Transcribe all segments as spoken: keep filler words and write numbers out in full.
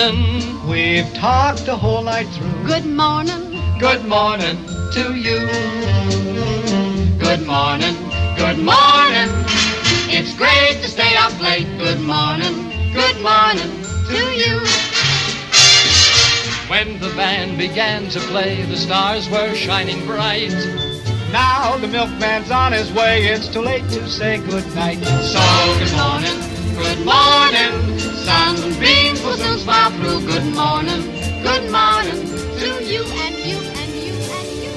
morning. We've talked the whole night through. Good morning. Good morning to you. Good morning. Good morning. It's great to stay up late. Good morning. Good morning to you. When the band began to play, the stars were shining bright. Now the milkman's on his way. It's too late to say good night. So good morning, good morning. Sunbeams will soon smile through. Good morning, good morning to you and you and you and you.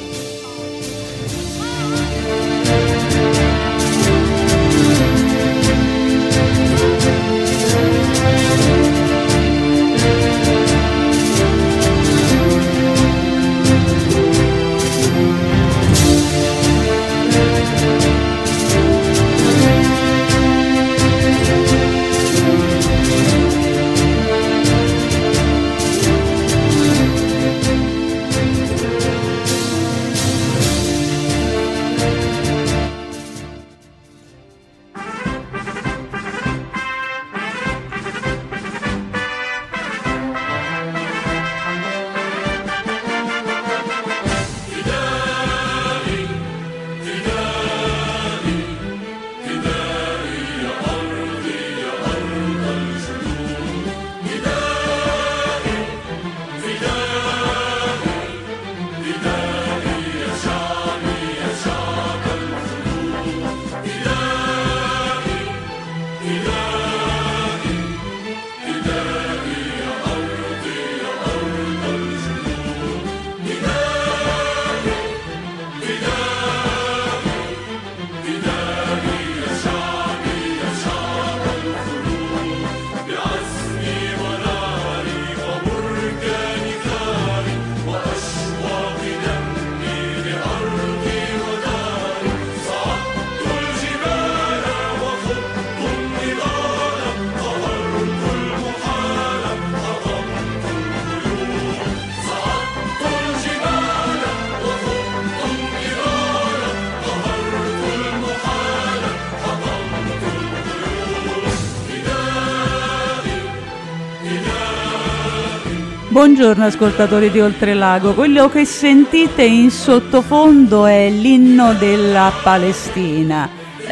Buongiorno ascoltatori di Oltrelago, quello che sentite in sottofondo è l'inno della Palestina,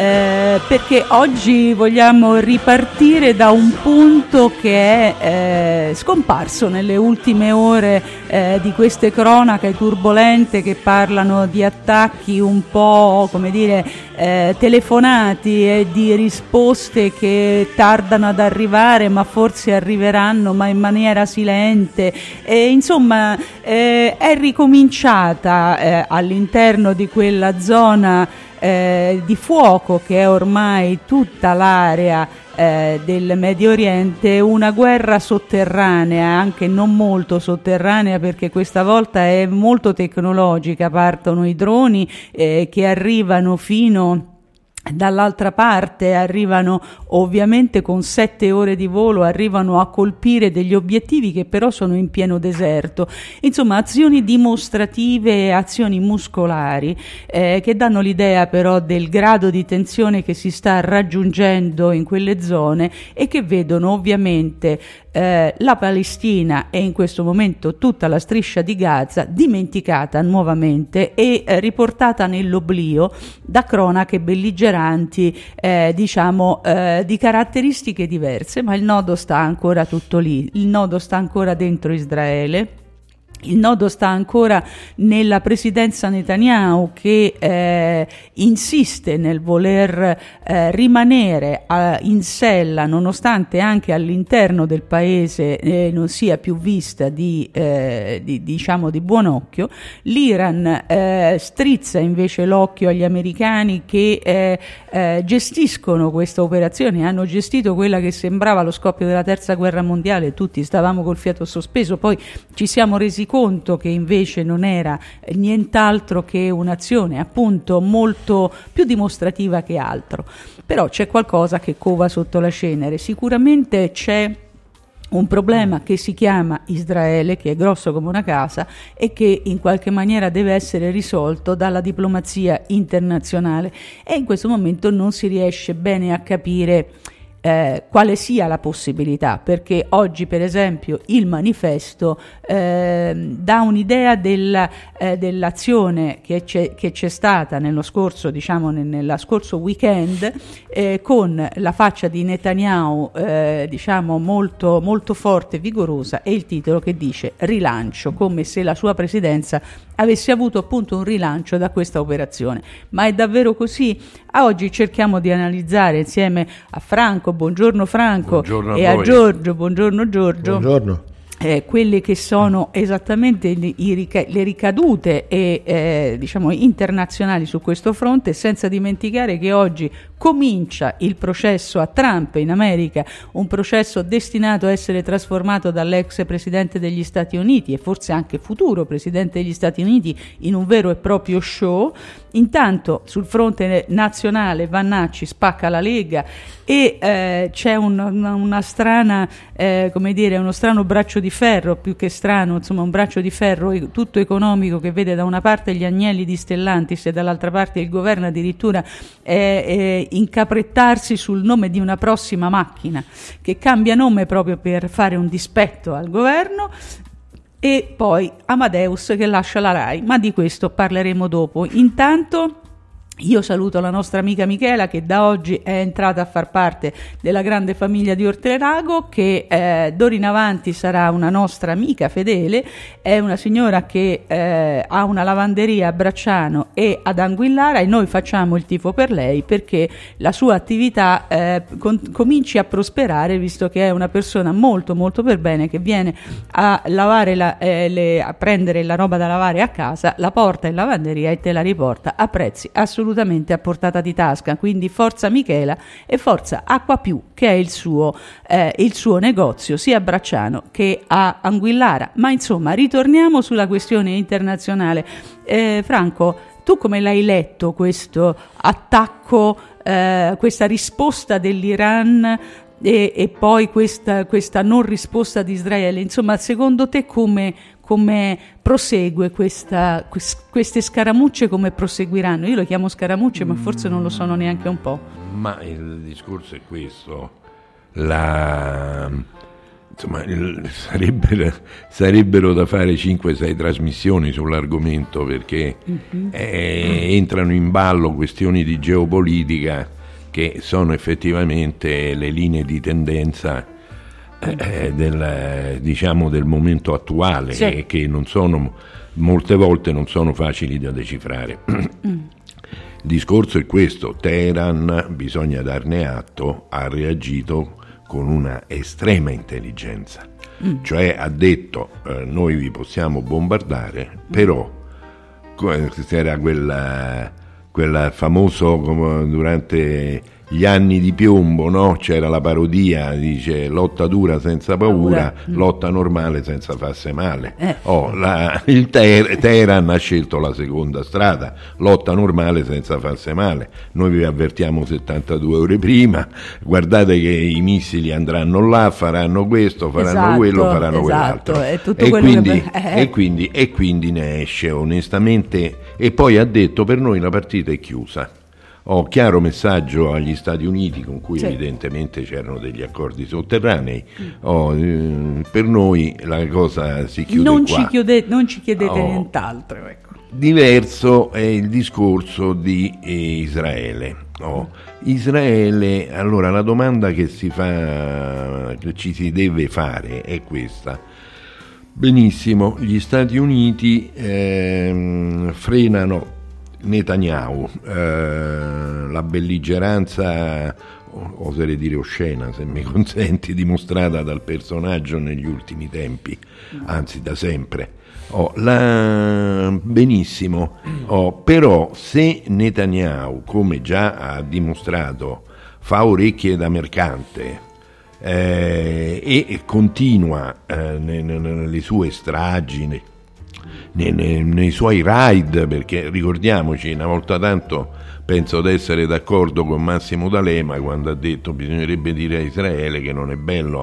eh, perché oggi vogliamo ripartire da un punto che è eh, scomparso nelle ultime ore eh, di queste cronache turbolente che parlano di attacchi un po', come dire, eh, telefonati e di risposte che tardano ad arrivare, ma forse arriveranno, ma in maniera silente. E, insomma, eh, è ricominciata eh, all'interno di quella zona eh, di fuoco che è ormai tutta l'area eh, del Medio Oriente, una guerra sotterranea, anche non molto sotterranea, perché questa volta è molto tecnologica. Partono i droni eh, che arrivano fino dall'altra parte, arrivano ovviamente con sette ore di volo, arrivano a colpire degli obiettivi che però sono in pieno deserto. Insomma, azioni dimostrative, azioni muscolari eh, che danno l'idea però del grado di tensione che si sta raggiungendo in quelle zone e che vedono ovviamente eh, la Palestina e in questo momento tutta la striscia di Gaza dimenticata nuovamente e eh, riportata nell'oblio da cronache belligeranti, eh, diciamo eh, di caratteristiche diverse, ma il nodo sta ancora tutto lì, il nodo sta ancora dentro Israele. Il nodo sta ancora nella presidenza Netanyahu che eh, insiste nel voler eh, rimanere a, in sella, nonostante anche all'interno del paese eh, non sia più vista di, eh, di, diciamo di buon occhio. L'Iran eh, strizza invece l'occhio agli americani che eh, eh, gestiscono questa operazione, hanno gestito quella che sembrava lo scoppio della terza guerra mondiale, tutti stavamo col fiato sospeso, poi ci siamo resi conto che invece non era nient'altro che un'azione appunto molto più dimostrativa che altro. Però c'è qualcosa che cova sotto la cenere, sicuramente c'è un problema che si chiama Israele, che è grosso come una casa e che in qualche maniera deve essere risolto dalla diplomazia internazionale, e in questo momento non si riesce bene a capire eh, quale sia la possibilità, perché oggi per esempio il manifesto eh, dà un'idea della, eh, dell'azione che c'è, che c'è stata nello scorso, diciamo nella scorso weekend, eh, con la faccia di Netanyahu eh, diciamo molto, molto forte e vigorosa, e il titolo che dice rilancio, come se la sua presidenza avesse avuto appunto un rilancio da questa operazione. Ma è davvero così? A oggi cerchiamo di analizzare insieme a Franco, buongiorno Franco, buongiorno e a, a Giorgio, buongiorno Giorgio. Buongiorno. Eh, quelle che sono esattamente i, i rica- le ricadute e, eh, diciamo internazionali su questo fronte, senza dimenticare che oggi comincia il processo a Trump in America, un processo destinato a essere trasformato dall'ex presidente degli Stati Uniti e forse anche futuro presidente degli Stati Uniti in un vero e proprio show. Intanto sul fronte nazionale Vannacci spacca la Lega e eh, c'è un, una, una strana, eh, come dire, uno strano braccio di ferro, più che strano, insomma un braccio di ferro tutto economico che vede da una parte gli agnelli di Stellantis e dall'altra parte il governo addirittura eh, eh, incaprettarsi sul nome di una prossima macchina che cambia nome proprio per fare un dispetto al governo. E poi Amadeus che lascia la Rai, ma di questo parleremo dopo. Intanto io saluto la nostra amica Michela, che da oggi è entrata a far parte della grande famiglia di Ortelago, che eh, d'ora in avanti sarà una nostra amica fedele. È una signora che eh, ha una lavanderia a Bracciano e ad Anguillara, e noi facciamo il tifo per lei perché la sua attività eh, con, cominci a prosperare, visto che è una persona molto molto per bene, che viene a lavare la, eh, le, a prendere la roba da lavare a casa, la porta in lavanderia e te la riporta a prezzi assolutamente assolutamente a portata di tasca. Quindi forza Michela e forza Acqua Più, che è il suo, eh, il suo negozio sia a Bracciano che a Anguillara. Ma insomma, ritorniamo sulla questione internazionale. eh, Franco, tu come l'hai letto questo attacco, eh, questa risposta dell'Iran e, e poi questa, questa non risposta di Israele? Insomma, secondo te come come prosegue questa, queste scaramucce, come proseguiranno? Io lo chiamo scaramucce, ma forse non lo sono neanche un po'. Ma il discorso è questo, la, insomma, il, sarebbero, sarebbero da fare cinque sei trasmissioni sull'argomento, perché mm-hmm. eh, entrano in ballo questioni di geopolitica che sono effettivamente le linee di tendenza Eh, del, diciamo del momento attuale, sì. E che non sono, molte volte non sono facili da decifrare. Il discorso è questo: Teheran, bisogna darne atto, ha reagito con una estrema intelligenza, mm. cioè ha detto eh, noi vi possiamo bombardare, però era quel, quel famoso come durante gli anni di piombo, no? C'era la parodia, dice lotta dura senza paura, mm. lotta normale senza farsi male. Eh. Oh, la, il Te- Teheran ha scelto la seconda strada, lotta normale senza farsi male. Noi vi avvertiamo settantadue ore prima, guardate che i missili andranno là, faranno questo, faranno esatto, quello, faranno esatto. quell'altro. È tutto e, quindi, che... eh. e, quindi, e quindi ne esce onestamente, e poi ha detto per noi la partita è chiusa. Ho chiaro messaggio agli Stati Uniti, con cui sì. evidentemente c'erano degli accordi sotterranei. Oh, eh, per noi la cosa si chiude non qua. Ci chiude, non ci chiedete oh. nient'altro. Ecco. Diverso è il discorso di eh, Israele. Oh. Israele, allora la domanda che si fa, che ci si deve fare è questa. Benissimo, gli Stati Uniti eh, frenano Netanyahu, eh, la belligeranza, oserei dire oscena, se mi consenti, dimostrata dal personaggio negli ultimi tempi, anzi da sempre. Oh, la... Benissimo, oh, però se Netanyahu, come già ha dimostrato, fa orecchie da mercante eh, e continua eh, nelle sue stragi, nei, nei, nei suoi raid, perché ricordiamoci, una volta tanto penso di essere d'accordo con Massimo D'Alema quando ha detto bisognerebbe dire a Israele che non è bello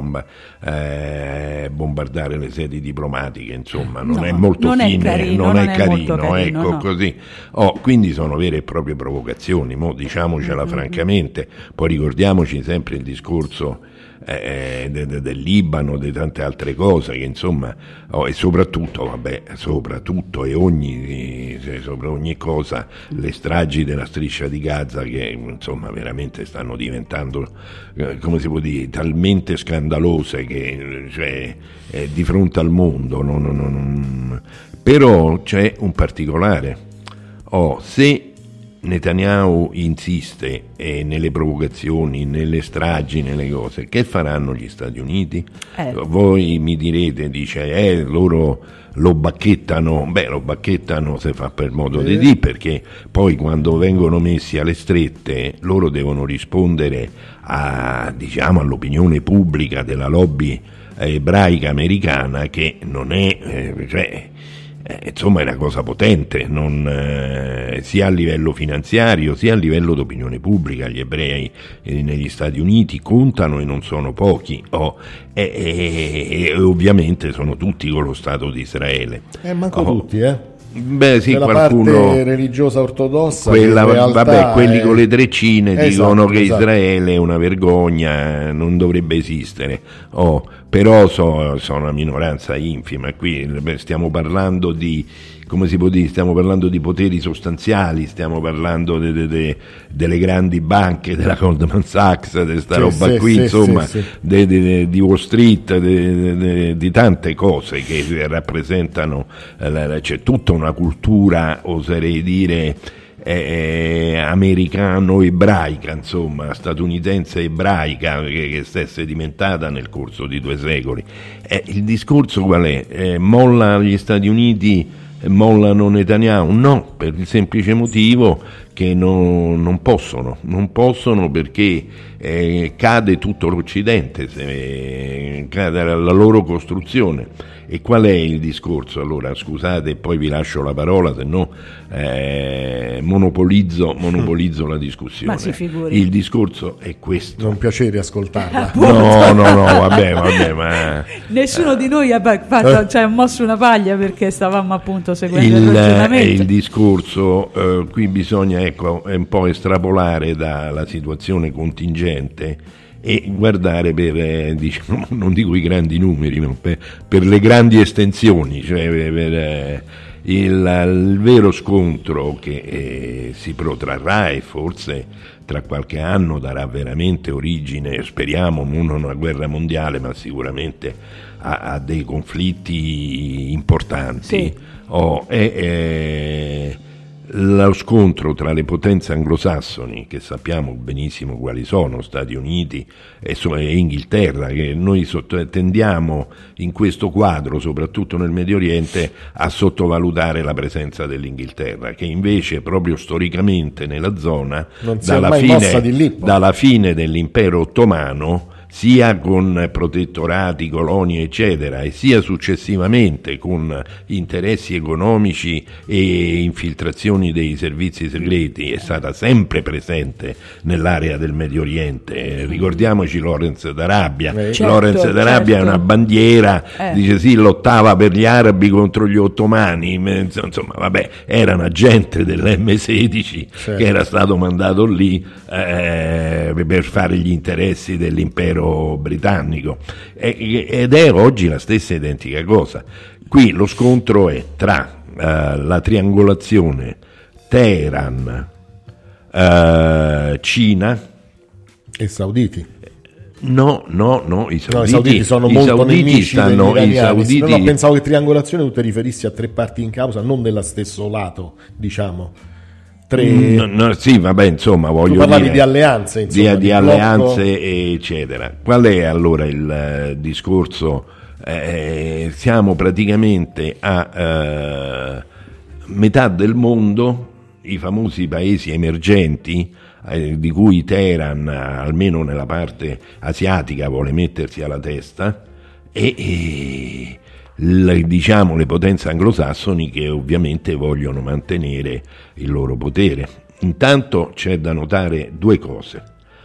eh, bombardare le sedi diplomatiche, insomma non no, è molto non fine, è carino, non, non è, è carino, carino, ecco no. così. Oh, quindi sono vere e proprie provocazioni, mo diciamocela mm-hmm. francamente, poi ricordiamoci sempre il discorso Eh, de, de, del Libano, di tante altre cose che insomma oh, e soprattutto vabbè soprattutto e ogni eh, sopra ogni cosa le stragi della striscia di Gaza che insomma veramente stanno diventando eh, come si può dire talmente scandalose che cioè eh, di fronte al mondo non, non, non. Però c'è un particolare oh, se Netanyahu insiste eh, nelle provocazioni, nelle stragi, nelle cose, che faranno gli Stati Uniti? Eh. Voi mi direte, dice, eh, loro lo bacchettano, beh lo bacchettano se fa per modo eh. di dire, perché poi quando vengono messi alle strette loro devono rispondere a, diciamo, all'opinione pubblica della lobby ebraica americana che non è, eh, cioè, Eh, insomma è una cosa potente, non, eh, sia a livello finanziario sia a livello d'opinione pubblica. Gli ebrei eh, negli Stati Uniti contano e non sono pochi, oh, e, e, e ovviamente sono tutti con lo Stato di Israele. Eh, manco oh, tutti, eh? Beh, sì, quella qualcuno, parte religiosa ortodossa, quella, realtà vabbè, quelli è... con le treccine esatto, dicono che esatto. Israele è una vergogna, non dovrebbe esistere. Oh, però so, sono una minoranza infima. Qui stiamo parlando di, come si può dire, stiamo parlando di poteri sostanziali, stiamo parlando de, de, de, delle grandi banche, della Goldman Sachs, di sta sì, roba sì, qui, sì, insomma, sì, sì. De, de, de, di Wall Street, de, de, di tante cose che rappresentano, eh, c'è tutta una cultura, oserei dire, Eh, americano-ebraica, insomma, statunitense ebraica che, che si è sedimentata nel corso di due secoli. Eh, il discorso qual è? Eh, molla gli Stati Uniti, eh, mollano Netanyahu? No, per il semplice motivo che non, non possono, non possono perché eh, cade tutto l'Occidente, se, eh, cade la, la loro costruzione. E qual è il discorso? Allora, scusate, e poi vi lascio la parola, se no eh, monopolizzo, monopolizzo la discussione. Ma si figuri. Il discorso è questo. Non piacere ascoltarla. No, no, no, vabbè, vabbè, ma... Nessuno eh, di noi ha fatto, cioè, mosso una paglia perché stavamo appunto seguendo il, il ragionamento. Il discorso, eh, qui bisogna, ecco, un po' estrapolare dalla situazione contingente e guardare per, eh, diciamo, non dico i grandi numeri, ma per, per le grandi estensioni, cioè per, per eh, il, il vero scontro che eh, si protrarrà e forse tra qualche anno darà veramente origine, speriamo, non a una guerra mondiale, ma sicuramente a, a dei conflitti importanti. Sì. Oh, è, è, lo scontro tra le potenze anglosassoni, che sappiamo benissimo quali sono, Stati Uniti e, e Inghilterra, che noi sotto, tendiamo in questo quadro, soprattutto nel Medio Oriente, a sottovalutare la presenza dell'Inghilterra, che invece proprio storicamente nella zona, dalla fine, dalla fine dell'impero ottomano, sia con protettorati, colonie eccetera, e sia successivamente con interessi economici e infiltrazioni dei servizi segreti, è stata sempre presente nell'area del Medio Oriente. Ricordiamoci Lawrence d'Arabia. Certo, Lawrence d'Arabia certo. È una bandiera, eh. dice sì, lottava per gli arabi contro gli ottomani, insomma vabbè, era un agente dell'emme sedici certo. che era stato mandato lì eh, per fare gli interessi dell'impero britannico, ed è oggi la stessa identica cosa. Qui lo scontro è tra uh, la triangolazione Teheran, uh, Cina e sauditi. No, no, no, i sauditi, no, i sauditi sono i molto sauditi nemici stanno, degli i sauditi... no, no, pensavo che triangolazione tu ti riferissi a tre parti in causa, non dello stesso lato, diciamo. Tre... No, no, sì, vabbè, insomma, voglio tu parlavi dire di alleanze, insomma, di, di, di alleanze, eccetera. Qual è allora il uh, discorso? Eh, siamo praticamente a uh, metà del mondo, i famosi paesi emergenti, eh, di cui Teheran, almeno nella parte asiatica, vuole mettersi alla testa, e, e le, diciamo, le potenze anglosassoni che ovviamente vogliono mantenere il loro potere. Intanto c'è da notare due cose,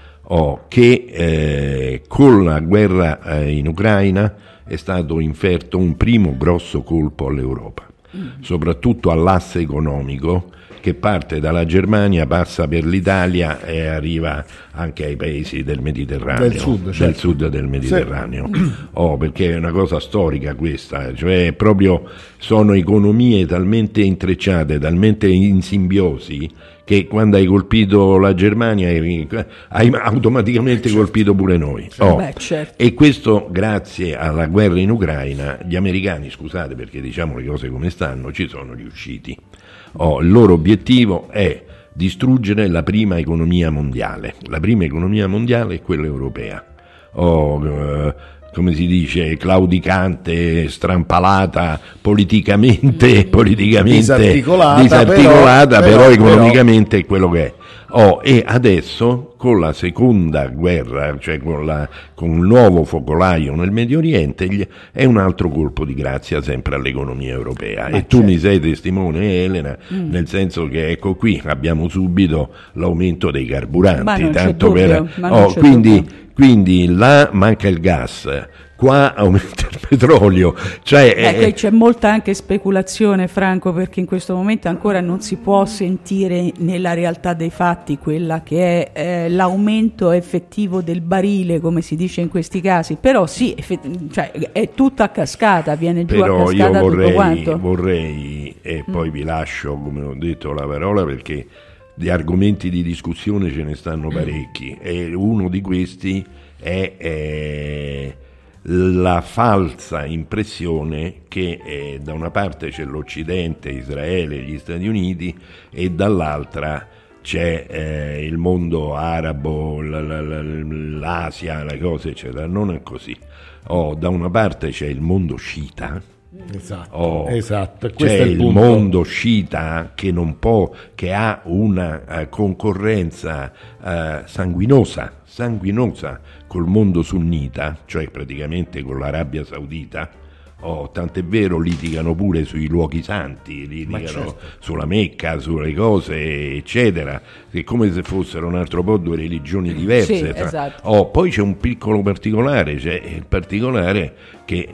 oh, che eh, con la guerra eh, in Ucraina è stato inferto un primo grosso colpo all'Europa, mm. soprattutto all'asse economico, che parte dalla Germania, passa per l'Italia e arriva anche ai paesi del Mediterraneo, del sud, certo. del sud del Mediterraneo. Sì. Oh, perché è una cosa storica questa, cioè proprio sono economie talmente intrecciate, talmente in simbiosi, che quando hai colpito la Germania hai, hai automaticamente certo. colpito pure noi. Oh. Beh, certo. E questo grazie alla guerra in Ucraina, gli americani, scusate perché diciamo le cose come stanno, ci sono riusciti. Oh, il loro obiettivo è distruggere la prima economia mondiale. La prima economia mondiale è quella europea. Oh, eh, come si dice, claudicante, strampalata, politicamente, politicamente disarticolata, disarticolata però, però, però economicamente però. è quello che è. Oh, e adesso con la seconda guerra, cioè con, la, con un nuovo focolaio nel Medio Oriente, gli, è un altro colpo di grazia sempre all'economia europea. Ma e certo. tu mi sei testimone, Elena, mm. nel senso che ecco qui abbiamo subito l'aumento dei carburanti, tanto per, oh, quindi, quindi là manca il gas, qua aumenta il petrolio, cioè ecco, eh, c'è molta anche speculazione, Franco, perché in questo momento ancora non si può sentire nella realtà dei fatti quella che è eh, l'aumento effettivo del barile, come si dice in questi casi, però sì, effett- cioè, è tutta a cascata, viene giù però a cascata io vorrei, tutto quanto. vorrei e poi mm. vi lascio, come ho detto, la parola, perché di argomenti di discussione ce ne stanno parecchi e uno di questi è eh, la falsa impressione che eh, da una parte c'è l'Occidente, Israele, gli Stati Uniti, e dall'altra c'è eh, il mondo arabo, la, la, la, l'Asia, le cose eccetera. Non è così. Oh, da una parte c'è il mondo sciita. Esatto, oh, esatto. C'è Questo è il, il mondo sciita che non può, che ha una uh, concorrenza uh, sanguinosa, sanguinosa col mondo sunnita, cioè praticamente con l'Arabia Saudita. Oh, tant'è vero, litigano pure sui luoghi santi, litigano certo. sulla Mecca, sulle cose eccetera, che è come se fossero un altro po' due religioni diverse. Sì, tra... esatto. oh, poi c'è un piccolo particolare, c'è il particolare che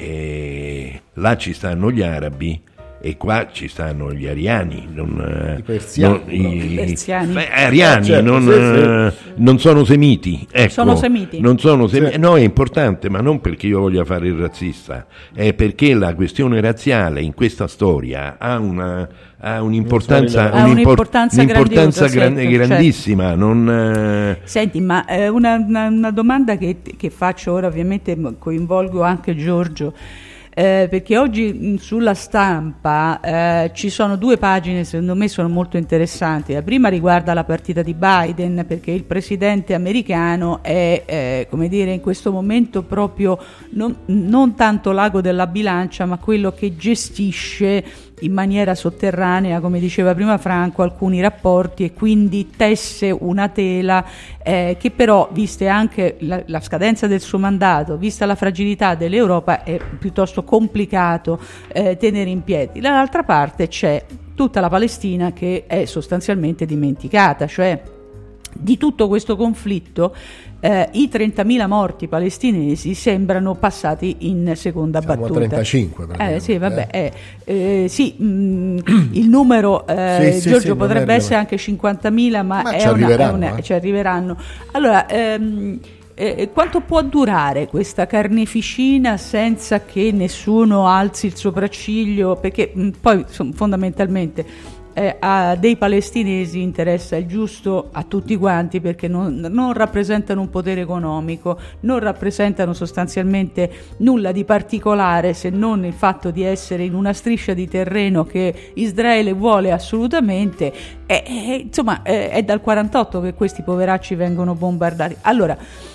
eh, là ci stanno gli arabi e qua ci stanno gli ariani, non, i persiani, non, no. i, I persiani. beh, ariani, eh, certo, non, sì, sì. non sono semiti, ecco, sono semiti. Non sono semi- sì. No, è importante, ma non perché io voglia fare il razzista, è perché la questione razziale in questa storia ha una ha un'importanza, ha un'importanza, un'importanza gran, certo, grandissima. Certo. Non, eh... Senti, ma eh, una, una, una domanda che, che faccio ora, ovviamente coinvolgo anche Giorgio. Eh, perché oggi mh, sulla stampa eh, ci sono due pagine, secondo me sono molto interessanti. La prima riguarda la partita di Biden, perché il presidente americano è eh, come dire in questo momento proprio non, non tanto l'ago della bilancia, ma quello che gestisce in maniera sotterranea, come diceva prima Franco, alcuni rapporti, e quindi tesse una tela eh, che però, viste anche la, la scadenza del suo mandato, vista la fragilità dell'Europa, è piuttosto complicato eh, tenere in piedi. Dall'altra parte c'è tutta la Palestina che è sostanzialmente dimenticata, cioè di tutto questo conflitto eh, i trentamila morti palestinesi sembrano passati in seconda Siamo battuta. a trentacinque eh, sì, vabbè, eh. Eh, sì, mh, il numero eh, sì, sì, Giorgio sì, potrebbe essere anche cinquantamila, ma, ma è ci, una, arriveranno, è una, eh. ci arriveranno. Allora, ehm, eh, quanto può durare questa carneficina senza che nessuno alzi il sopracciglio? Perché mh, poi son, fondamentalmente Eh, a dei palestinesi interessa il giusto a tutti quanti, perché non, non rappresentano un potere economico, non rappresentano sostanzialmente nulla di particolare se non il fatto di essere in una striscia di terreno che Israele vuole assolutamente. E, e, insomma è, è dal quarantotto che questi poveracci vengono bombardati. Allora,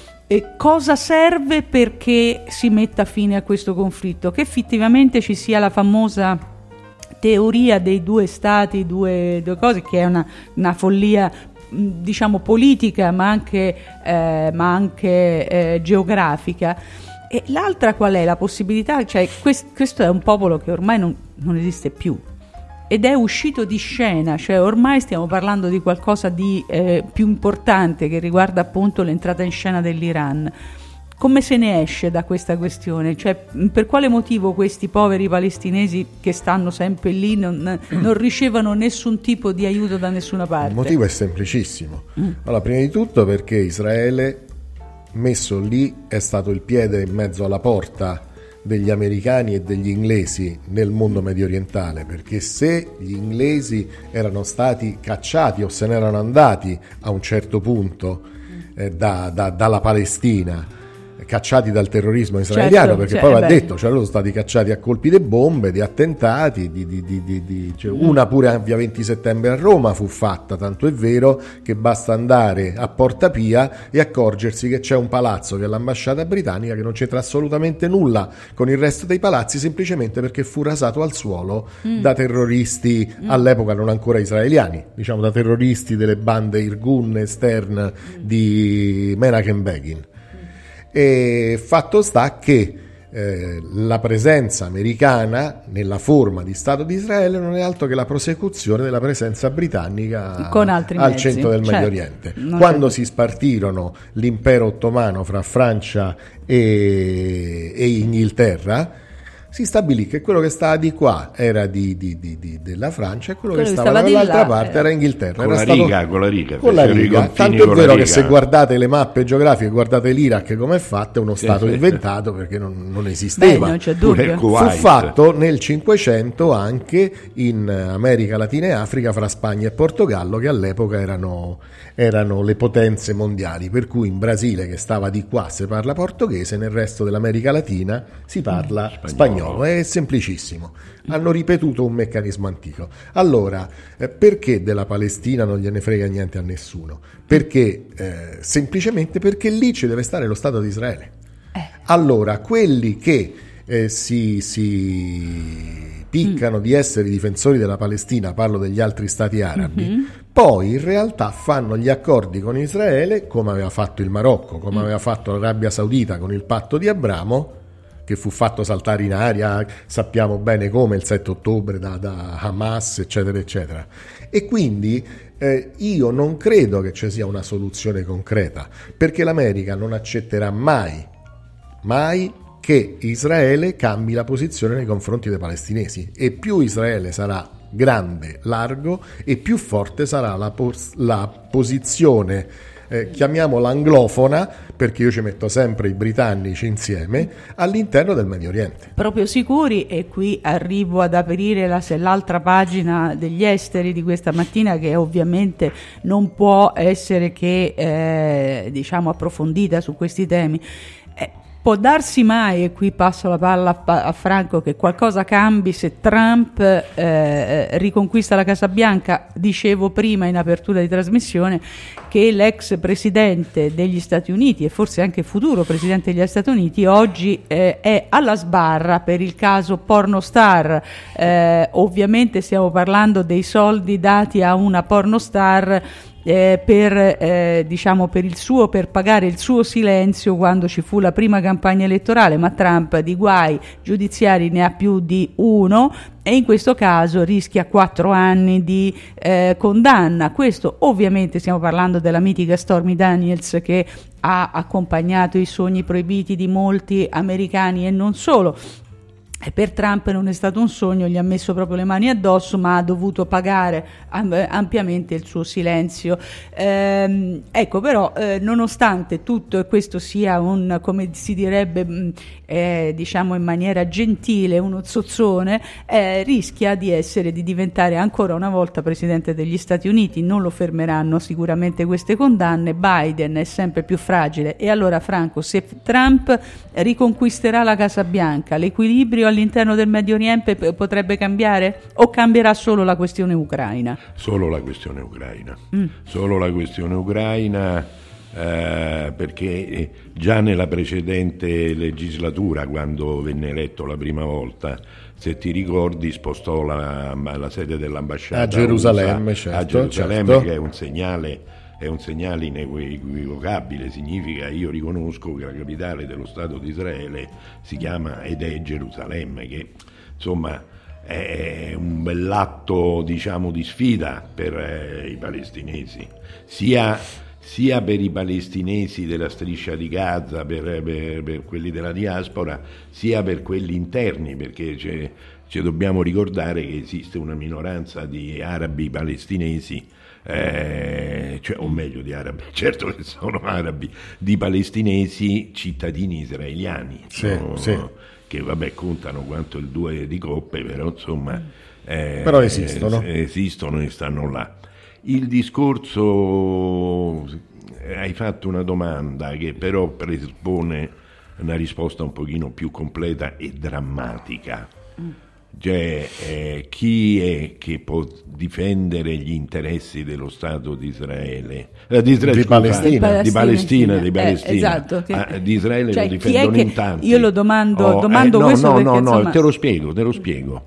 E cosa serve perché si metta fine a questo conflitto? Che effettivamente ci sia la famosa teoria dei due stati, due, due cose, che è una, una follia diciamo politica ma anche, eh, ma anche eh, geografica. E l'altra qual è la possibilità? Cioè, quest, questo è un popolo che ormai non, non esiste più ed è uscito di scena, cioè ormai stiamo parlando di qualcosa di eh, più importante che riguarda appunto l'entrata in scena dell'Iran. Come se ne esce da questa questione? Cioè, per quale motivo questi poveri palestinesi che stanno sempre lì non, non ricevono nessun tipo di aiuto da nessuna parte? Il motivo è semplicissimo. Mm. Allora, prima di tutto perché Israele, messo lì, è stato il piede in mezzo alla porta degli americani e degli inglesi nel mondo medio orientale, perché se gli inglesi erano stati cacciati o se ne erano andati a un certo punto eh, da, da, dalla Palestina, cacciati dal terrorismo israeliano, certo, perché cioè, poi va detto, cioè loro sono stati cacciati a colpi di bombe, di attentati, di, di, di, di, di, cioè mm. una pure a via venti settembre a Roma fu fatta, tanto è vero che basta andare a Porta Pia e accorgersi che c'è un palazzo che è l'ambasciata britannica che non c'entra assolutamente nulla con il resto dei palazzi, semplicemente perché fu rasato al suolo mm. da terroristi mm. all'epoca non ancora israeliani, diciamo da terroristi delle bande Irgun e Stern mm. di Menachem Begin. E fatto sta che eh, la presenza americana nella forma di Stato di Israele non è altro che la prosecuzione della presenza britannica con altri al mezzi. centro del certo. Medio Oriente. Quando si spartirono l'impero ottomano fra Francia e, e Inghilterra, si stabilì che quello che stava di qua era di, di, di, di, della Francia e quello, quello che stava, stava dall'altra là, parte era Inghilterra. Con era la stato, riga, con la riga. Con la riga. Tanto è vero che se guardate le mappe geografiche, guardate l'Iraq come è fatto, è uno sì, stato sì. inventato perché non, non esisteva. Beh, non c'è dubbio. Fu fatto nel Cinquecento anche in America Latina e Africa fra Spagna e Portogallo, che all'epoca erano, erano le potenze mondiali, per cui in Brasile, che stava di qua, si parla portoghese, nel resto dell'America Latina si parla spagnolo. spagnolo. È semplicissimo, hanno ripetuto un meccanismo antico. Allora, eh, perché della Palestina non gliene frega niente a nessuno? Perché eh, semplicemente perché lì ci deve stare lo Stato di Israele. Allora, quelli che eh, si, si piccano mm. di essere difensori della Palestina, parlo degli altri stati arabi, mm-hmm. poi in realtà fanno gli accordi con Israele, come aveva fatto il Marocco, come mm. aveva fatto l'Arabia Saudita con il patto di Abramo, che fu fatto saltare in aria, sappiamo bene come, il sette ottobre da, da Hamas, eccetera, eccetera. E quindi eh, io non credo che ci sia una soluzione concreta, perché l'America non accetterà mai, mai che Israele cambi la posizione nei confronti dei palestinesi, e più Israele sarà grande, largo, e più forte sarà la, pos- la posizione, eh, chiamiamola anglofona, perché io ci metto sempre i britannici insieme, all'interno del Medio Oriente. Proprio sicuri, e qui arrivo ad aprire la, l'altra pagina degli esteri di questa mattina, che ovviamente non può essere che eh, diciamo approfondita su questi temi. Eh, Può darsi mai, e qui passo la palla a, a Franco, che qualcosa cambi se Trump eh, riconquista la Casa Bianca? Dicevo prima in apertura di trasmissione che l'ex presidente degli Stati Uniti, e forse anche futuro presidente degli Stati Uniti, oggi eh, è alla sbarra per il caso pornostar. Eh, ovviamente stiamo parlando dei soldi dati a una pornostar Eh, per eh, diciamo per il suo per pagare il suo silenzio quando ci fu la prima campagna elettorale, ma Trump di guai giudiziari ne ha più di uno, e in questo caso rischia quattro anni di eh, condanna. Questo ovviamente, stiamo parlando della mitica Stormy Daniels, che ha accompagnato i sogni proibiti di molti americani e non solo. E per Trump non è stato un sogno, gli ha messo proprio le mani addosso, ma ha dovuto pagare ampiamente il suo silenzio. Ehm, ecco, però, eh, nonostante tutto, e questo sia un, come si direbbe, mh, eh, diciamo in maniera gentile, uno zozzone, eh, rischia di essere, di diventare ancora una volta presidente degli Stati Uniti. Non lo fermeranno sicuramente queste condanne. Biden è sempre più fragile. E allora, Franco, se Trump riconquisterà la Casa Bianca, l'equilibrio all'interno del Medio Oriente potrebbe cambiare, o cambierà solo la questione ucraina? Solo la questione ucraina, mm. solo la questione ucraina, eh, perché già nella precedente legislatura, quando venne eletto la prima volta, se ti ricordi, spostò la, la sede dell'ambasciata a Gerusalemme, certo, a Gerusalemme, certo. che è un segnale è un segnale inequivocabile, significa io riconosco che la capitale dello Stato di Israele si chiama ed è Gerusalemme, che insomma è un bell'atto, diciamo, di sfida per eh, i palestinesi, sia, sia per i palestinesi della striscia di Gaza, per, per, per quelli della diaspora, sia per quelli interni, perché c'è, ci dobbiamo ricordare che esiste una minoranza di arabi palestinesi, eh, cioè, o meglio di arabi, certo che sono arabi, di palestinesi cittadini israeliani. Sì, no? sì. Che vabbè contano quanto il due di coppe, però insomma eh, però esistono. Eh, esistono e stanno là. Il discorso, hai fatto una domanda che però presuppone una risposta un pochino più completa e drammatica. Cioè, eh, chi è che può difendere gli interessi dello Stato di Israele? Eh, di, Israele, di, scusa, Palestina. di Palestina, di Palestina. Eh, esatto, che, ah, di Israele cioè, lo difendono chi è che, in tanti. Io lo domando, oh, domando eh, no, questo no, perché no, insomma... no, te lo spiego, te lo spiego.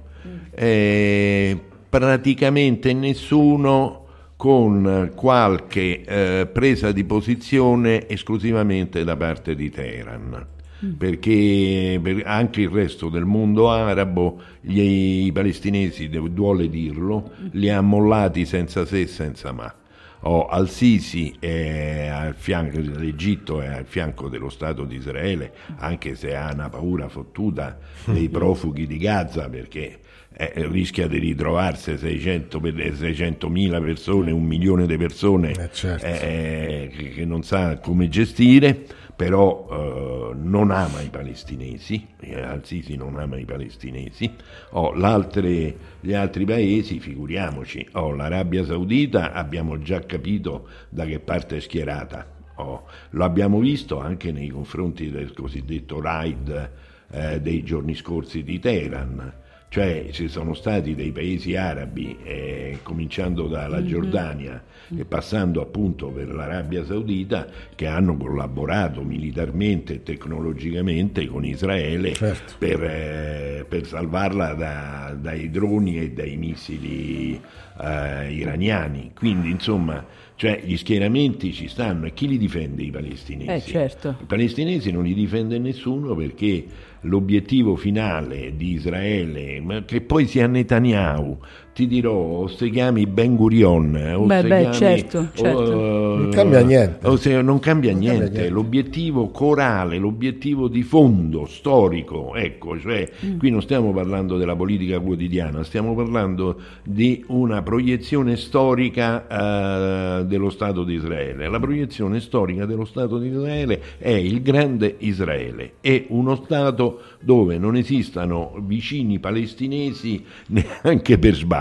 Eh, praticamente nessuno con qualche eh, presa di posizione esclusivamente da parte di Teheran. Perché per anche il resto del mondo arabo gli, i palestinesi, duole dirlo, li ha mollati senza se e senza ma. Oh, Al-Sisi è al fianco dell'Egitto, è al fianco dello Stato di Israele, anche se ha una paura fottuta dei profughi di Gaza, perché eh, rischia di ritrovarsi seicentomila persone, un milione di persone eh, certo. eh, che, che non sa come gestire. Però eh, non ama i palestinesi, eh, Al-Sisi non ama i palestinesi. Oh, l'altre, gli altri paesi, figuriamoci, oh, l'Arabia Saudita abbiamo già capito da che parte è schierata, oh, lo abbiamo visto anche nei confronti del cosiddetto raid eh, dei giorni scorsi di Teheran. Cioè ci sono stati dei paesi arabi, eh, cominciando dalla mm-hmm. Giordania e passando appunto per l'Arabia Saudita, che hanno collaborato militarmente e tecnologicamente con Israele, certo. per, eh, per salvarla da, dai droni e dai missili eh, iraniani. Quindi insomma, cioè, gli schieramenti ci stanno, e chi li difende? I palestinesi. Eh, certo. I palestinesi non li difende nessuno, perché l'obiettivo finale di Israele, ma che poi sia Netanyahu, ti dirò, o se chiami Ben Gurion, o beh, se beh, chiami, certo, certo. O, non cambia niente. O se, non cambia non niente. Cambia niente. L'obiettivo corale, l'obiettivo di fondo, storico, ecco, cioè mm. qui non stiamo parlando della politica quotidiana, stiamo parlando di una proiezione storica uh, dello Stato di Israele. La proiezione storica dello Stato di Israele è il grande Israele, è uno Stato dove non esistano vicini palestinesi neanche per sbaglio.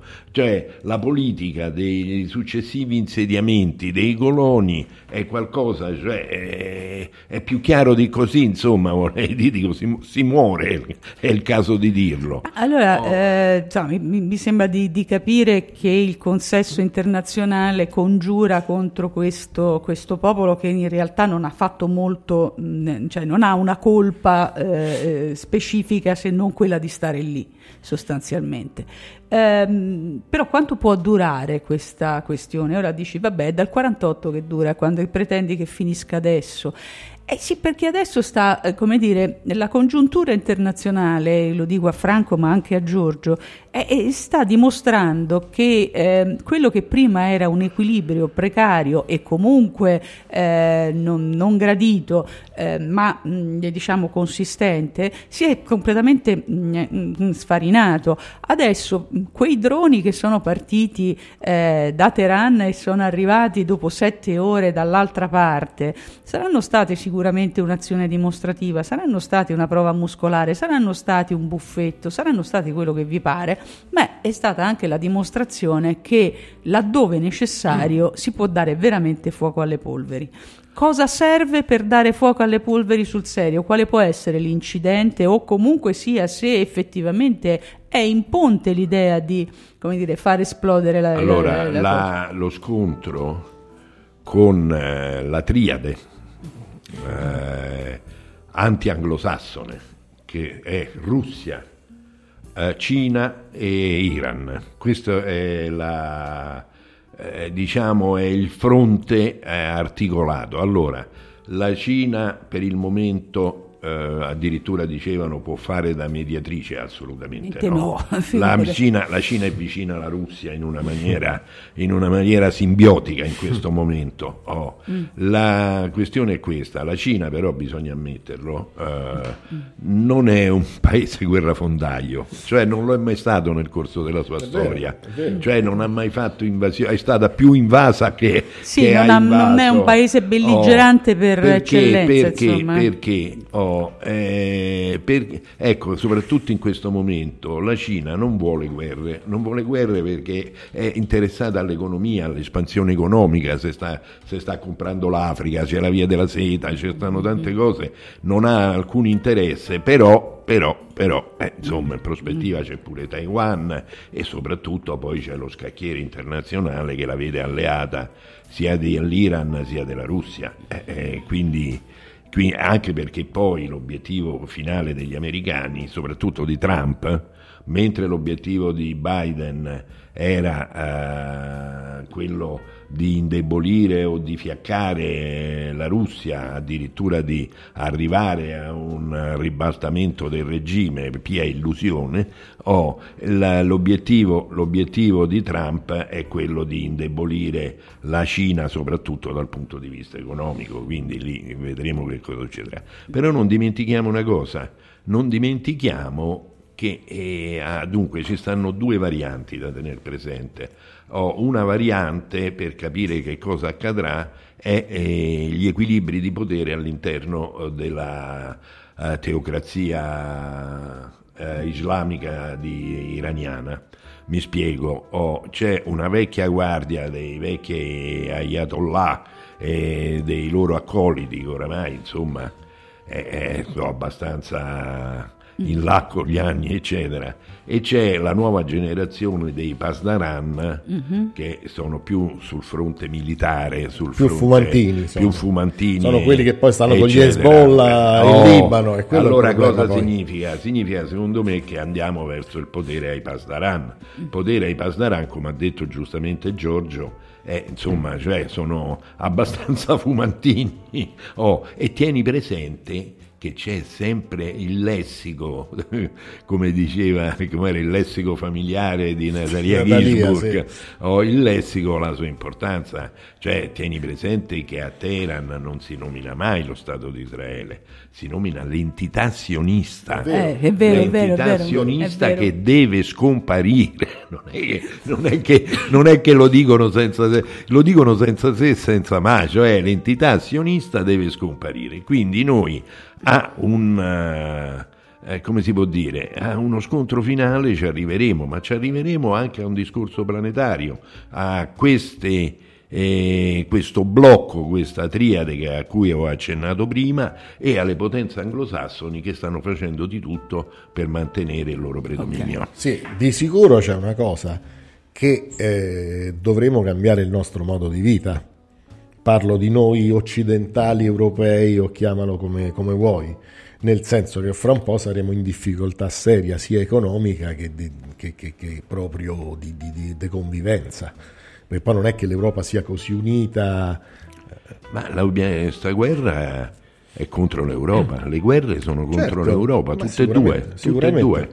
Cioè la politica dei successivi insediamenti dei coloni è qualcosa, cioè è, è più chiaro di così, insomma, vorrei dire, dico, si, si muore, è il caso di dirlo. Allora, oh. eh, insomma, mi, mi sembra di, di capire che il consesso internazionale congiura contro questo, questo popolo che in realtà non ha fatto molto, mh, cioè non ha una colpa eh, specifica se non quella di stare lì, sostanzialmente. Ehm, però quanto può durare questa questione? Ora dici, vabbè, è dal quarantotto che dura, quando pretendi che finisca adesso. Eh sì, perché adesso sta, eh, come dire, la congiuntura internazionale, lo dico a Franco ma anche a Giorgio, eh, eh, sta dimostrando che eh, quello che prima era un equilibrio precario e comunque eh, non, non gradito, eh, ma mh, diciamo consistente, si è completamente mh, sfarinato. Adesso mh, quei droni che sono partiti eh, da Teheran e sono arrivati dopo sette ore dall'altra parte, saranno state sicuramente un'azione dimostrativa, saranno stati una prova muscolare, saranno stati un buffetto, saranno stati quello che vi pare, ma è stata anche la dimostrazione che laddove necessario mm. si può dare veramente fuoco alle polveri. Cosa serve per dare fuoco alle polveri sul serio? Quale può essere l'incidente, o comunque sia se effettivamente è in ponte l'idea di, come dire, far esplodere la, allora, la, la, la lo scontro con eh, la triade eh, anti-anglosassone, che è Russia, eh, Cina e Iran. Questa è la, eh, diciamo è il fronte eh, articolato. Allora, la Cina per il momento eh, addirittura dicevano può fare da mediatrice, assolutamente no. no. La, Cina, la Cina è vicina alla Russia in una maniera, in una maniera simbiotica in questo momento. Oh. Mm. La questione è questa, la Cina però bisogna ammetterlo, eh, mm. non è un paese guerrafondaio, cioè non lo è mai stato nel corso della sua è storia, vero, cioè non ha mai fatto invasione, è stata più invasa che, sì, che non, ha ha, invaso. Non è un paese belligerante oh, per perché, eccellenza, perché, insomma. Perché, oh, eh, perché, ecco, soprattutto in questo momento la Cina non vuole guerre, non vuole guerre perché è interessata all'economia, all'espansione economica, se sta, se sta comprando l'Africa, c'è la via della seta, ci stanno tante cose, non ha alcun interesse, però Però, però eh, insomma, in prospettiva c'è pure Taiwan e soprattutto poi c'è lo scacchiere internazionale che la vede alleata sia dell'Iran sia della Russia. Eh, eh, quindi, quindi anche perché poi l'obiettivo finale degli americani, soprattutto di Trump, mentre l'obiettivo di Biden era eh, quello di indebolire o di fiaccare la Russia, addirittura di arrivare a un ribaltamento del regime, pia illusione, o la, l'obiettivo, l'obiettivo di Trump è quello di indebolire la Cina, soprattutto dal punto di vista economico, quindi lì vedremo che cosa succederà. Però non dimentichiamo una cosa, non dimentichiamo che eh, ah, dunque ci stanno due varianti da tenere presente. Oh, una variante per capire che cosa accadrà è eh, gli equilibri di potere all'interno della uh, teocrazia uh, islamica di, iraniana. Mi spiego, oh, c'è una vecchia guardia dei vecchi ayatollah e dei loro accoliti che oramai insomma eh, sono abbastanza in là con gli anni eccetera, e c'è la nuova generazione dei Pasdaran mm-hmm. che sono più sul fronte militare, sul più fronte fumantini, più fumantini sono quelli che poi stanno eccetera. Con gli Hezbollah oh, in Libano e allora cosa poi. significa? Significa secondo me che andiamo verso il potere ai Pasdaran. Il potere ai Pasdaran, come ha detto giustamente Giorgio, Eh, insomma, cioè sono abbastanza fumantini. Oh, e tieni presente che c'è sempre il lessico, come diceva, come era il lessico familiare di Natalia Ginzburg, sì. Oh, il lessico ha la sua importanza, cioè tieni presente che a Teheran non si nomina mai lo Stato di Israele, si nomina l'entità sionista, eh, è vero, l'entità è vero, è vero, sionista è vero. Che deve scomparire, non è che, non è che, non è che lo dicono senza se, lo dicono senza se e senza ma, cioè l'entità sionista deve scomparire, quindi noi a un eh, come si può dire, a uno scontro finale ci arriveremo, ma ci arriveremo anche a un discorso planetario, a queste eh, questo blocco, questa triade che, a cui ho accennato prima, e alle potenze anglosassoni che stanno facendo di tutto per mantenere il loro predominio. Okay. Sì, di sicuro c'è una cosa, che eh, dovremo cambiare il nostro modo di vita. Parlo di noi occidentali, europei, o chiamalo come, come vuoi, nel senso che fra un po' saremo in difficoltà seria, sia economica che, di, che, che, che proprio di, di, di, di convivenza. Perché poi non è che l'Europa sia così unita. Ma la, questa guerra è contro l'Europa, le guerre sono contro certo, l'Europa, tutte e due, tutte e due.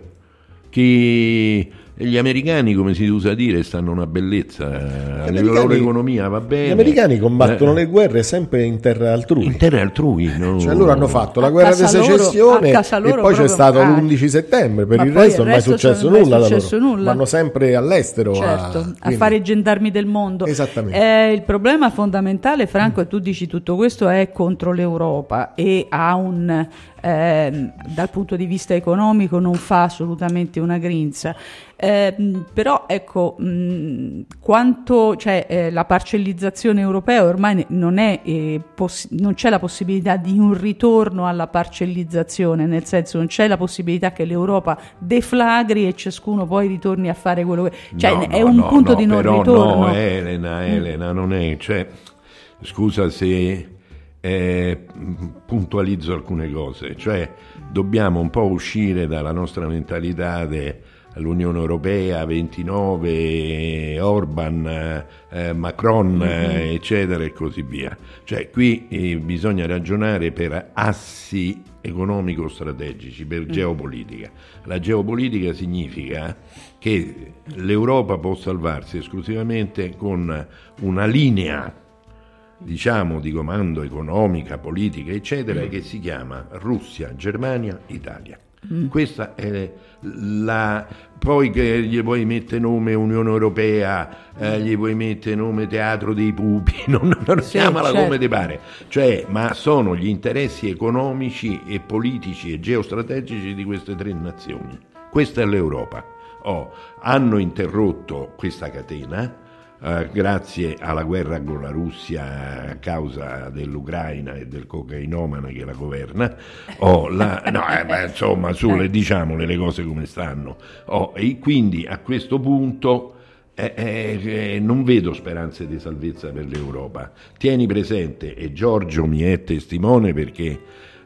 Chi... gli americani, come si usa dire, stanno una bellezza, la loro economia va bene. Gli americani combattono eh, le guerre sempre in terra altrui. In terra altrui, no. Cioè loro hanno fatto la guerra di secessione loro, e poi c'è stato ah, l'undici settembre, per il resto non è mai successo nulla da loro. Nulla. Vanno sempre all'estero, certo, a, a fare i gendarmi del mondo. Esattamente. Eh, il problema fondamentale, Franco, e tu dici tutto questo, è contro l'Europa e ha un eh, dal punto di vista economico non fa assolutamente una grinza. Eh, però ecco mh, quanto cioè eh, la parcellizzazione europea ormai non è eh, poss- non c'è la possibilità di un ritorno alla parcellizzazione, nel senso non c'è la possibilità che l'Europa deflagri e ciascuno poi ritorni a fare quello che cioè no, è no, un no, punto no, di non però ritorno. No, Elena, Elena, non è, cioè, scusa se eh, puntualizzo alcune cose, cioè dobbiamo un po' uscire dalla nostra mentalità de l'Unione Europea, ventinove, Orban, eh, Macron, mm-hmm. eccetera e così via. Cioè qui eh, bisogna ragionare per assi economico-strategici, per mm. geopolitica. La geopolitica significa che l'Europa può salvarsi esclusivamente con una linea, diciamo, di comando economica, politica, eccetera, mm. che si chiama Russia, Germania, Italia. Mm. Questa è la. Poi che gli vuoi mettere nome Unione Europea, eh, gli vuoi mettere nome Teatro dei Pupi, non, non sì, chiamala certo. come ti pare, cioè, ma sono gli interessi economici e politici e geostrategici di queste tre nazioni. Questa è l'Europa. Oh, hanno interrotto questa catena. Uh, grazie alla guerra con la Russia a causa dell'Ucraina e del cocainomane che la governa, oh, la, no, eh, beh, insomma, sulle, diciamole le cose come stanno. Oh, e quindi a questo punto eh, eh, non vedo speranze di salvezza per l'Europa. Tieni presente, e Giorgio mi è testimone perché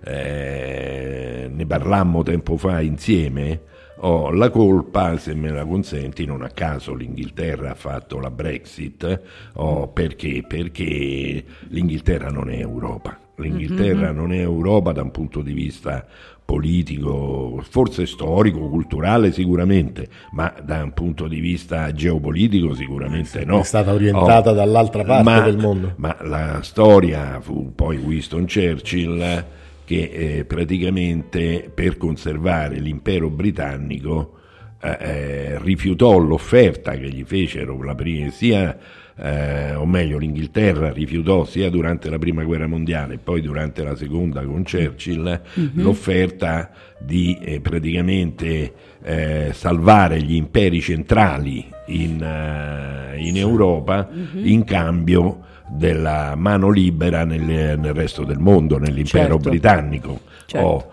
eh, ne parlammo tempo fa insieme. Oh, la colpa, se me la consenti, non a caso l'Inghilterra ha fatto la Brexit, oh, perché? Perché l'Inghilterra non è Europa, l'Inghilterra mm-hmm. non è Europa da un punto di vista politico, forse storico, culturale sicuramente, ma da un punto di vista geopolitico sicuramente sì, no. È stata orientata oh, dall'altra parte ma, del mondo. Ma la storia fu poi Winston Churchill che eh, praticamente per conservare l'impero britannico eh, eh, rifiutò l'offerta che gli fecero la prima, sia eh, o meglio l'Inghilterra rifiutò sia durante la prima guerra mondiale e poi durante la seconda con Churchill mm-hmm. l'offerta di eh, praticamente eh, salvare gli imperi centrali in, uh, in Europa mm-hmm. in cambio della mano libera nel, nel resto del mondo, nell'impero certo. britannico. Certo. Oh,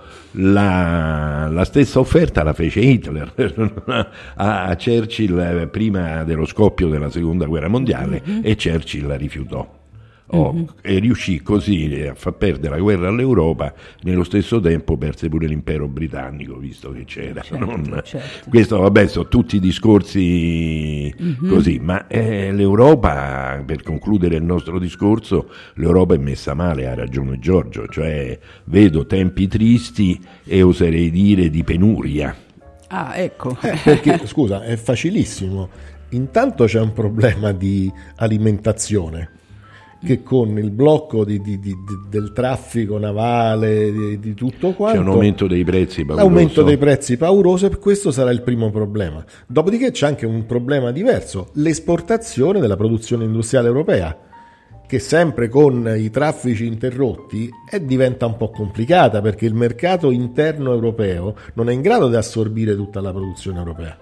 la, la stessa offerta la fece Hitler a, a Churchill prima dello scoppio della seconda guerra mondiale mm-hmm. e Churchill la rifiutò. Oh, mm-hmm. E riuscì così a far perdere la guerra all'Europa, nello stesso tempo perse pure l'impero britannico, visto che c'era. Certo, non... certo. Questo vabbè sono tutti discorsi mm-hmm. così, ma eh, l'Europa, per concludere il nostro discorso, l'Europa è messa male, ha ragione Giorgio, cioè vedo tempi tristi e oserei dire di penuria. Ah, ecco. Eh, perché, scusa, è facilissimo. Intanto c'è un problema di alimentazione, che con il blocco di, di, di, del traffico navale, di, di tutto quanto, c'è un aumento dei prezzi pauroso. L'aumento dei prezzi pauroso, e questo sarà il primo problema. Dopodiché c'è anche un problema diverso, l'esportazione della produzione industriale europea, che sempre con i traffici interrotti è, diventa un po' complicata, perché il mercato interno europeo non è in grado di assorbire tutta la produzione europea.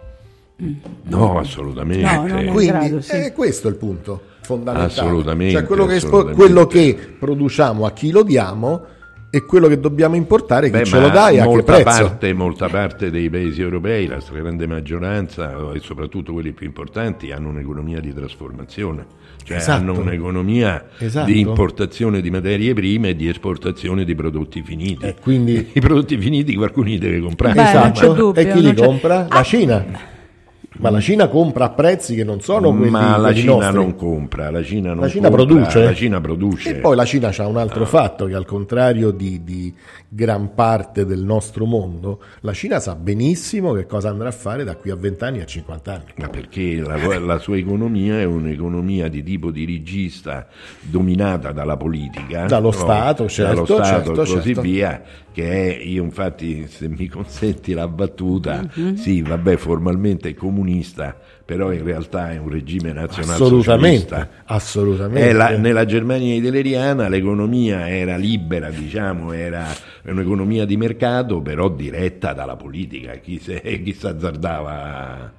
No, assolutamente. No, non è in Quindi grado, sì. è questo il punto fondamentale. Assolutamente, cioè quello che, assolutamente. quello che produciamo, a chi lo diamo, e quello che dobbiamo importare, chi Beh, ce lo dà e a che molta prezzo. Parte, molta parte dei paesi europei, la stragrande maggioranza e soprattutto quelli più importanti, hanno un'economia di trasformazione, cioè esatto. hanno un'economia esatto. di importazione di materie prime e di esportazione di prodotti finiti. E quindi i prodotti finiti qualcuno li deve comprare. Beh, esatto. non c'è dubbio, e chi li c'è... compra? La ah. Cina. Ma la Cina compra a prezzi che non sono quelli, ma la quelli Cina nostri. non compra, la Cina, non la Cina compra, produce. la Cina produce. E poi la Cina c'ha un altro ah. fatto, che al contrario di, di gran parte del nostro mondo, la Cina sa benissimo che cosa andrà a fare da qui a vent'anni e a cinquanta anni. Ma perché la, la sua economia è un'economia di tipo dirigista, dominata dalla politica, dallo no? Stato, certo, dallo Stato certo, e così certo. via, che è, io infatti, se mi consenti la battuta, mm-hmm. sì, vabbè, formalmente è comunista, però in realtà è un regime nazionalsocialista. Assolutamente, assolutamente. È la, nella Germania hitleriana l'economia era libera, diciamo, era un'economia di mercato, però diretta dalla politica. Chi, se, chi si azzardava?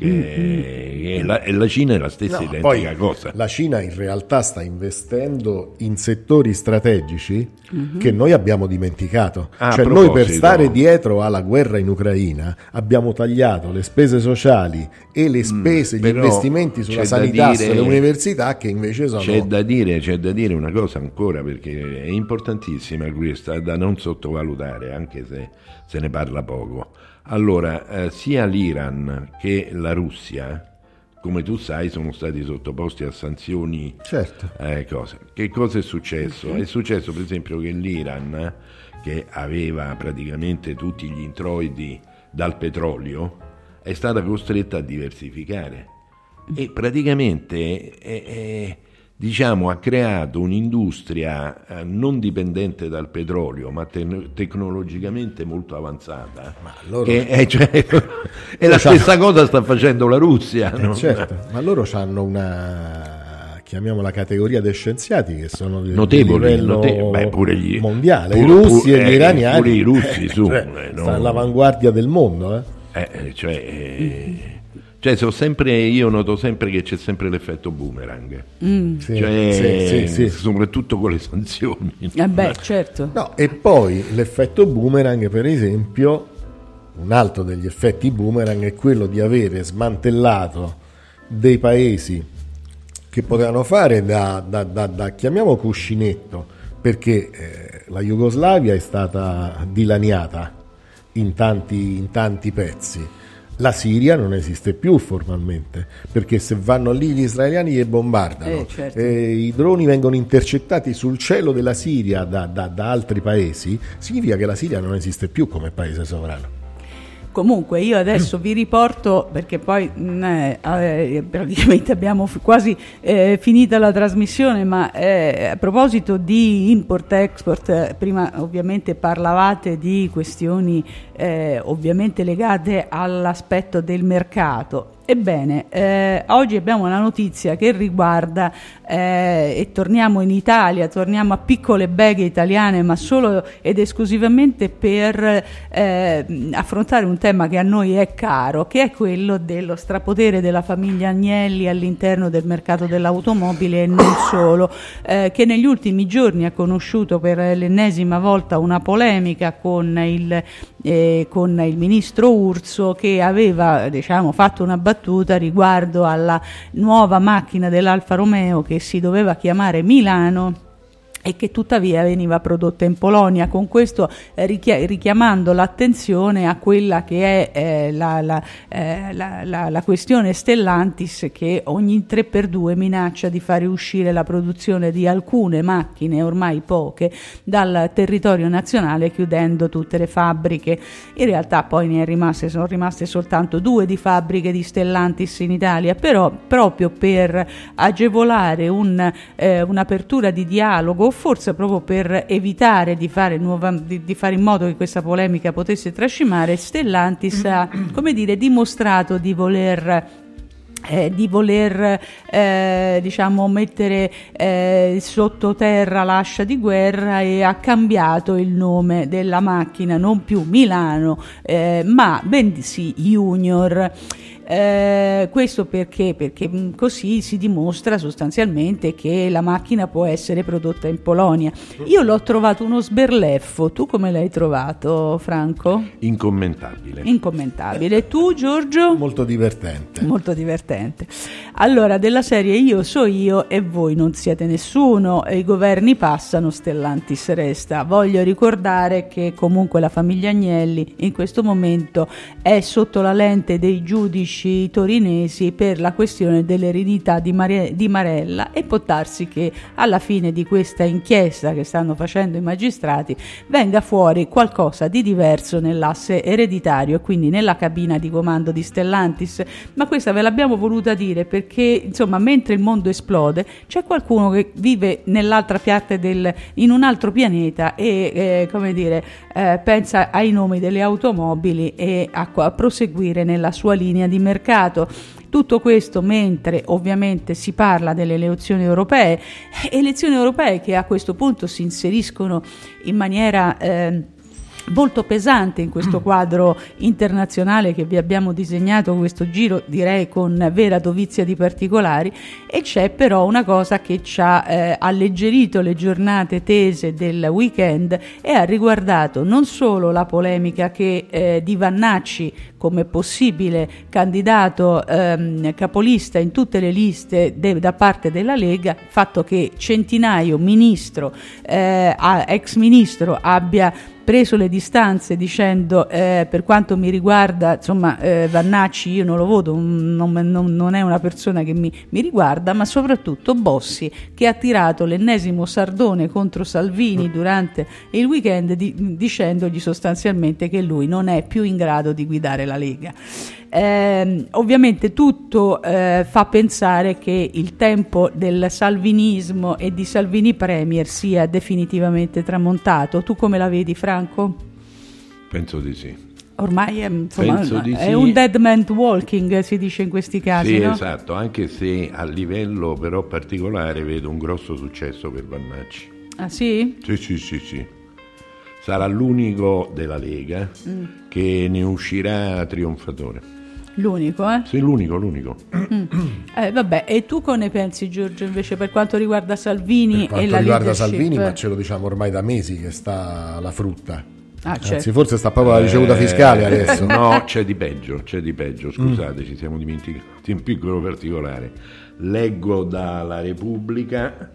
E, e, la, e la Cina è la stessa No, identica poi cosa. La Cina in realtà sta investendo in settori strategici mm-hmm. che noi abbiamo dimenticato. Ah, cioè noi per stare dietro alla guerra in Ucraina abbiamo tagliato le spese sociali e le spese, mm, gli investimenti sulla sanità, dire, sulle università, che invece sono... C'è da dire, c'è da dire una cosa ancora, perché è importantissima questa, da non sottovalutare, anche se se ne parla poco. Allora, eh, sia l'Iran che la Russia, come tu sai, sono stati sottoposti a sanzioni. Certo. Eh, cose. Che cosa è successo? Uh-huh. È successo per esempio che l'Iran, che aveva praticamente tutti gli introiti dal petrolio, è stata costretta a diversificare e praticamente è, è, diciamo, ha creato un'industria eh, non dipendente dal petrolio, ma te- tecnologicamente molto avanzata. Ma loro... che è, cioè, e la stessa cosa sta facendo la Russia. Eh, no? certo, ma loro hanno una, chiamiamola, categoria di scienziati che sono di, notevoli, di livello note- beh, pure gli, mondiale, pure, i russi pure, e gli eh, iraniani. Pure i russi su, cioè, eh, no? stanno all'avanguardia del mondo. Eh? Eh, cioè, eh, cioè sono sempre, io noto sempre che c'è sempre l'effetto boomerang, Mm. Sì, cioè, sì, sì, sì. soprattutto con le sanzioni. Eh beh, certo. No, e poi l'effetto boomerang, per esempio, un altro degli effetti boomerang è quello di avere smantellato dei paesi che potevano fare da, da, da, da chiamiamo cuscinetto, perché eh, la Jugoslavia è stata dilaniata in tanti, in tanti pezzi. La Siria non esiste più formalmente, perché se vanno lì gli israeliani li bombardano, Eh, certo. e i droni vengono intercettati sul cielo della Siria da, da, da altri paesi, significa che la Siria non esiste più come paese sovrano. Comunque io adesso vi riporto, perché poi mh, eh, praticamente abbiamo f- quasi eh, finita la trasmissione, ma eh, a proposito di import-export, eh, prima ovviamente parlavate di questioni eh, ovviamente legate all'aspetto del mercato. Ebbene, eh, oggi abbiamo una notizia che riguarda, eh, e torniamo in Italia, torniamo a piccole beghe italiane, ma solo ed esclusivamente per eh, affrontare un tema che a noi è caro, che è quello dello strapotere della famiglia Agnelli all'interno del mercato dell'automobile e non solo, eh, che negli ultimi giorni ha conosciuto per l'ennesima volta una polemica con il, eh, con il ministro Urso, che aveva, diciamo, fatto una battuta riguardo alla nuova macchina dell'Alfa Romeo che si doveva chiamare Milano e che tuttavia veniva prodotta in Polonia, con questo eh, richia- richiamando l'attenzione a quella che è eh, la, la, eh, la, la, la questione Stellantis, che ogni tre per due minaccia di fare uscire la produzione di alcune macchine, ormai poche, dal territorio nazionale, chiudendo tutte le fabbriche. In realtà poi ne è rimaste, sono rimaste soltanto due di fabbriche di Stellantis in Italia, però proprio per agevolare un, eh, un'apertura di dialogo, forse proprio per evitare di fare, nuova, di, di fare in modo che questa polemica potesse trascimare, Stellantis ha, come dire, dimostrato di voler Eh, di voler eh, diciamo mettere eh, sottoterra l'ascia di guerra, e ha cambiato il nome della macchina, non più Milano eh, ma bensì Junior. Eh, questo perché? Perché mh, così si dimostra sostanzialmente che la macchina può essere prodotta in Polonia. Io l'ho trovato uno sberleffo, tu come l'hai trovato, Franco? Incommentabile. Incommentabile. Tu, Giorgio? Molto divertente. Molto divertente. Allora, della serie io so io e voi non siete nessuno, e i governi passano, Stellantis resta. Voglio ricordare che comunque la famiglia Agnelli in questo momento è sotto la lente dei giudici torinesi per la questione dell'eredità di, Mare- di Marella, e può darsi che alla fine di questa inchiesta che stanno facendo i magistrati venga fuori qualcosa di diverso nell'asse ereditario e quindi nella cabina di comando di Stellantis. Ma questa ve l'abbiamo voluta dire perché, insomma, mentre il mondo esplode c'è qualcuno che vive nell'altra parte del, in un altro pianeta e eh, come dire eh, pensa ai nomi delle automobili e a, a proseguire nella sua linea di mercato. Tutto questo mentre ovviamente si parla delle elezioni europee, elezioni europee che a questo punto si inseriscono in maniera eh, molto pesante in questo quadro internazionale che vi abbiamo disegnato questo giro, direi con vera dovizia di particolari. E c'è però una cosa che ci ha eh, alleggerito le giornate tese del weekend e ha riguardato non solo la polemica che eh, di Vannacci come possibile candidato ehm, capolista in tutte le liste de- da parte della Lega, fatto che Centinaio, ministro, eh, ex ministro, abbia preso le distanze dicendo eh, per quanto mi riguarda, insomma, eh, Vannacci io non lo voto, non, non, non è una persona che mi, mi riguarda, ma soprattutto Bossi, che ha tirato l'ennesimo sardone contro Salvini durante il weekend di, dicendogli sostanzialmente che lui non è più in grado di guidare la Lega. Eh, ovviamente tutto eh, fa pensare che il tempo del salvinismo e di Salvini Premier sia definitivamente tramontato. Tu come la vedi, Franco? Penso di sì. Ormai è, insomma, di è sì. un dead man walking, si dice in questi casi, sì, no? Esatto, anche se a livello però particolare vedo un grosso successo per Vannacci. Ah sì? Sì, sì, sì, sì. Sarà l'unico della Lega mm. che ne uscirà trionfatore. L'unico, eh? Sì, l'unico, l'unico. Mm. Eh, vabbè, e tu come ne pensi, Giorgio, invece per quanto riguarda Salvini per e la quanto riguarda leadership? Salvini, ma ce lo diciamo ormai da mesi che sta la frutta. Ah, certo. Anzi, forse sta proprio la ricevuta fiscale adesso. No, c'è di peggio, c'è di peggio. Scusate, mm. ci siamo dimenticati un piccolo particolare. Leggo dalla Repubblica: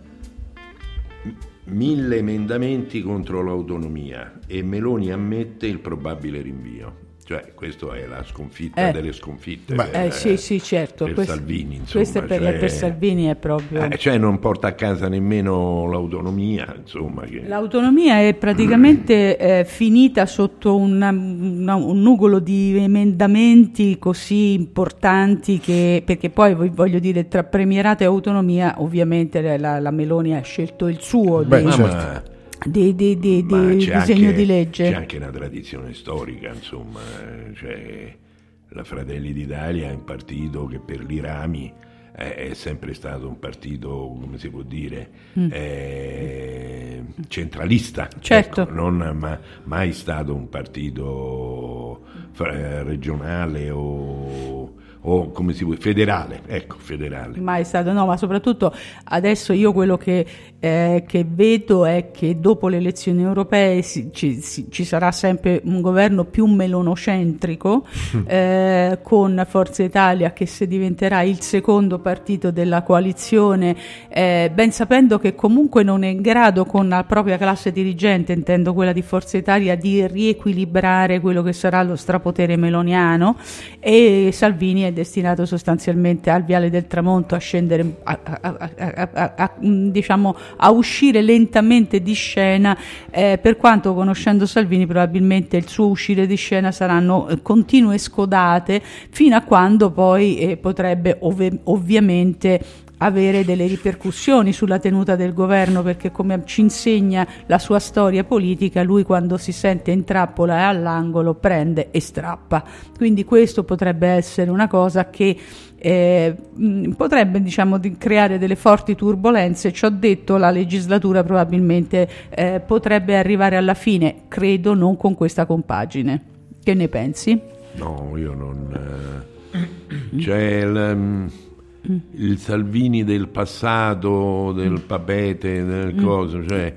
mille emendamenti contro l'autonomia e Meloni ammette il probabile rinvio. Cioè, questa è la sconfitta eh. delle sconfitte. Beh, per, eh, sì, sì, certo. Per questo, Salvini, insomma. Questo per, cioè, per Salvini è proprio... Eh, cioè, non porta a casa nemmeno l'autonomia, insomma. Che... L'autonomia è praticamente eh, finita sotto una, una, un nugolo di emendamenti così importanti che, perché poi, voglio dire, tra premierato e autonomia, ovviamente la, la Meloni ha scelto il suo. Beh, di, certo. ma... di, di, di, Ma di c'è disegno anche, di legge. c'è anche una tradizione storica, insomma, cioè, la Fratelli d'Italia è un partito che per i rami è, è sempre stato un partito, come si può dire, mm. eh, centralista, certo. Ecco, non ma, mai stato un partito regionale o o come si vuole, federale, ecco, federale. Mai stato, no, ma soprattutto adesso io quello che, eh, che vedo è che dopo le elezioni europee si, ci, si, ci sarà sempre un governo più melonocentrico, eh, con Forza Italia che se diventerà il secondo partito della coalizione, eh, ben sapendo che comunque non è in grado con la propria classe dirigente, intendo quella di Forza Italia, di riequilibrare quello che sarà lo strapotere meloniano, e Salvini è destinato sostanzialmente al Viale del Tramonto a scendere, a, a, a, a, a, a, diciamo a uscire lentamente di scena, eh, per quanto, conoscendo Salvini, probabilmente il suo uscire di scena saranno eh, continue scodate fino a quando poi eh, potrebbe ov- ovviamente avere delle ripercussioni sulla tenuta del governo, perché come ci insegna la sua storia politica, lui quando si sente in trappola e all'angolo prende e strappa. Quindi questo potrebbe essere una cosa che eh, mh, potrebbe, diciamo, di creare delle forti turbolenze. Ci ho detto, la legislatura probabilmente eh, potrebbe arrivare alla fine, credo non con questa compagine. Che ne pensi? No, io non... Eh, c'è il... il Salvini del passato, del papete, del coso, cioè,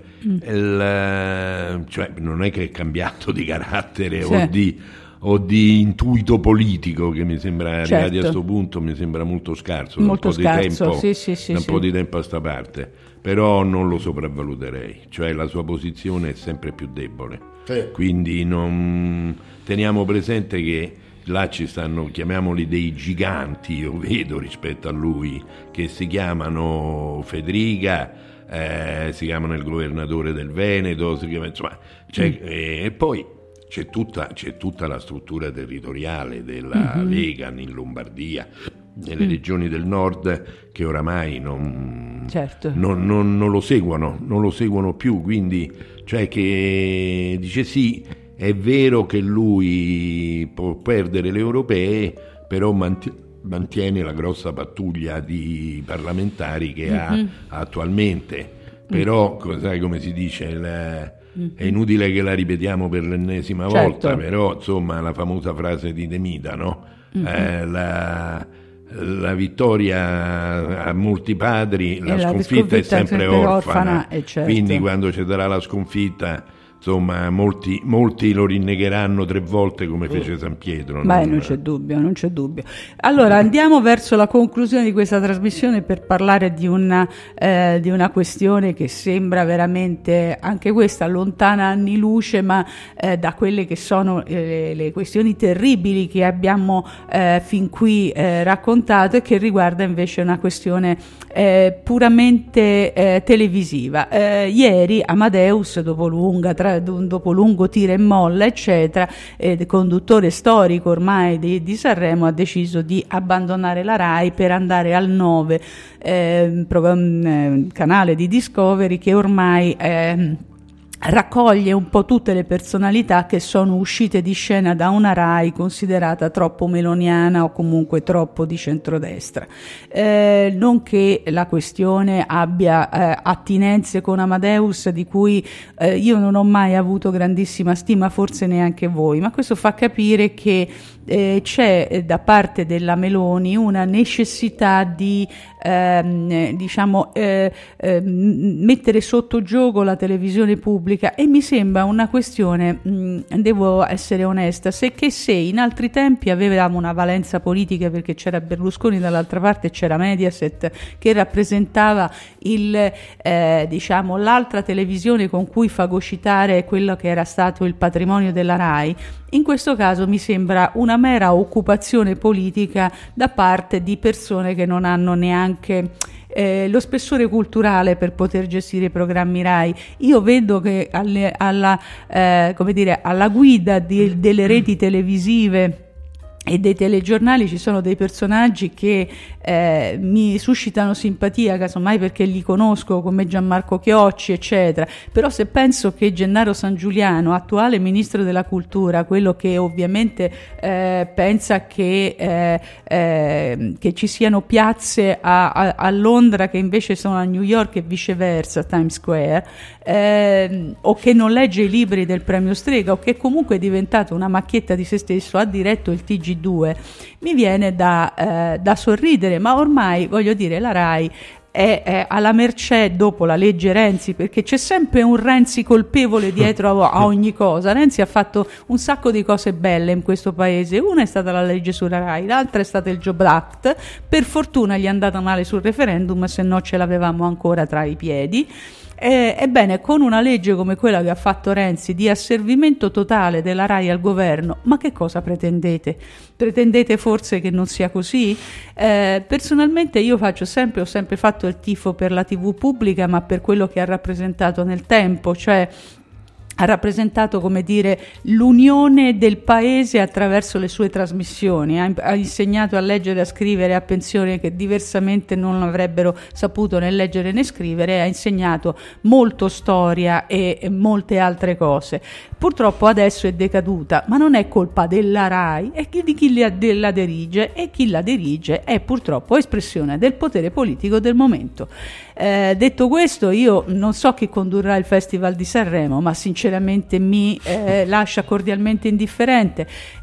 il, cioè non è che è cambiato di carattere, sì, o di, o di intuito politico, che mi sembra, certo, arrivati a questo punto, mi sembra molto scarso, molto da un po' scarso, di tempo, sì, sì, sì, da un sì. po' di tempo a sta parte, però non lo sopravvaluterei, cioè la sua posizione è sempre più debole, sì, quindi non teniamo presente che là ci stanno, chiamiamoli dei giganti, io vedo rispetto a lui, che si chiamano Federica, eh, si chiamano il governatore del Veneto, si chiama, insomma, c'è, mm. eh, e poi c'è tutta, c'è tutta la struttura territoriale della mm-hmm. Lega in Lombardia, nelle mm. regioni del nord, che oramai non, certo. non, non, non lo seguono, non lo seguono più, quindi cioè che dice sì, è vero che lui può perdere le europee, però mantiene la grossa pattuglia di parlamentari che mm-hmm. ha attualmente. Però, sai come si dice, la, mm-hmm. è inutile che la ripetiamo per l'ennesima certo. volta, però insomma la famosa frase di De Mita, no? Mm-hmm. Eh, la, la vittoria a molti padri, la, la sconfitta, sconfitta è sempre, sempre orfana, orfana certo. Quindi quando ci sarà la sconfitta insomma molti, molti lo rinnegheranno tre volte come fece San Pietro. Beh, non, non c'è dubbio, non c'è dubbio. Allora andiamo verso la conclusione di questa trasmissione per parlare di una, eh, di una questione che sembra veramente anche questa lontana anni luce, ma eh, da quelle che sono eh, le questioni terribili che abbiamo eh, fin qui eh, raccontato, e che riguarda invece una questione eh, puramente eh, televisiva. Eh, ieri Amadeus, dopo lunga tra dopo lungo tira e molla eccetera, eh, conduttore storico ormai di, di Sanremo, ha deciso di abbandonare la Rai per andare al nove, eh, pro, eh, canale di Discovery che ormai eh, raccoglie un po' tutte le personalità che sono uscite di scena da una Rai considerata troppo meloniana o comunque troppo di centrodestra. Eh, non che la questione abbia eh, attinenze con Amadeus, di cui eh, io non ho mai avuto grandissima stima, forse neanche voi, ma questo fa capire che eh, c'è eh, da parte della Meloni una necessità di ehm, diciamo eh, eh, mettere sotto gioco la televisione pubblica, e mi sembra una questione, mh, devo essere onesta, se che se in altri tempi avevamo una valenza politica perché c'era Berlusconi, dall'altra parte c'era Mediaset che rappresentava il eh, diciamo l'altra televisione con cui fagocitare quello che era stato il patrimonio della Rai, in questo caso mi sembra una mera occupazione politica da parte di persone che non hanno neanche eh, lo spessore culturale per poter gestire i programmi Rai. Io vedo che alle, alla, eh, come dire, alla guida di, delle reti televisive e dei telegiornali ci sono dei personaggi che eh, mi suscitano simpatia, casomai perché li conosco, come Gianmarco Chiocci eccetera, però se penso che Gennaro San Giuliano, attuale ministro della cultura, quello che ovviamente eh, pensa che, eh, eh, che ci siano piazze a, a, a Londra che invece sono a New York e viceversa, Times Square, eh, o che non legge i libri del premio Strega, o che comunque è diventato una macchietta di se stesso, ha diretto il T G due, mi viene da, eh, da sorridere, ma ormai voglio dire la Rai è, è alla mercé, dopo la legge Renzi, perché c'è sempre un Renzi colpevole dietro a, a ogni cosa. Renzi ha fatto un sacco di cose belle in questo paese, una è stata la legge sulla Rai, l'altra è stata il Job Act, per fortuna gli è andata male sul referendum, se no ce l'avevamo ancora tra i piedi. Eh, ebbene, con una legge come quella che ha fatto Renzi di asservimento totale della Rai al governo, ma che cosa pretendete? Pretendete forse che non sia così? Eh, personalmente io faccio sempre, ho sempre fatto il tifo per la tivù pubblica, ma per quello che ha rappresentato nel tempo, cioè ha rappresentato, come dire, l'unione del paese attraverso le sue trasmissioni, ha, ha insegnato a leggere e a scrivere a pensione che diversamente non avrebbero saputo né leggere né scrivere, ha insegnato molto storia e, e molte altre cose. Purtroppo adesso è decaduta, ma non è colpa della Rai, è di chi la, la dirige, e chi la dirige è purtroppo espressione del potere politico del momento. Eh, detto questo, io non so chi condurrà il Festival di Sanremo, ma sinceramente mi eh, lascia cordialmente indifferente.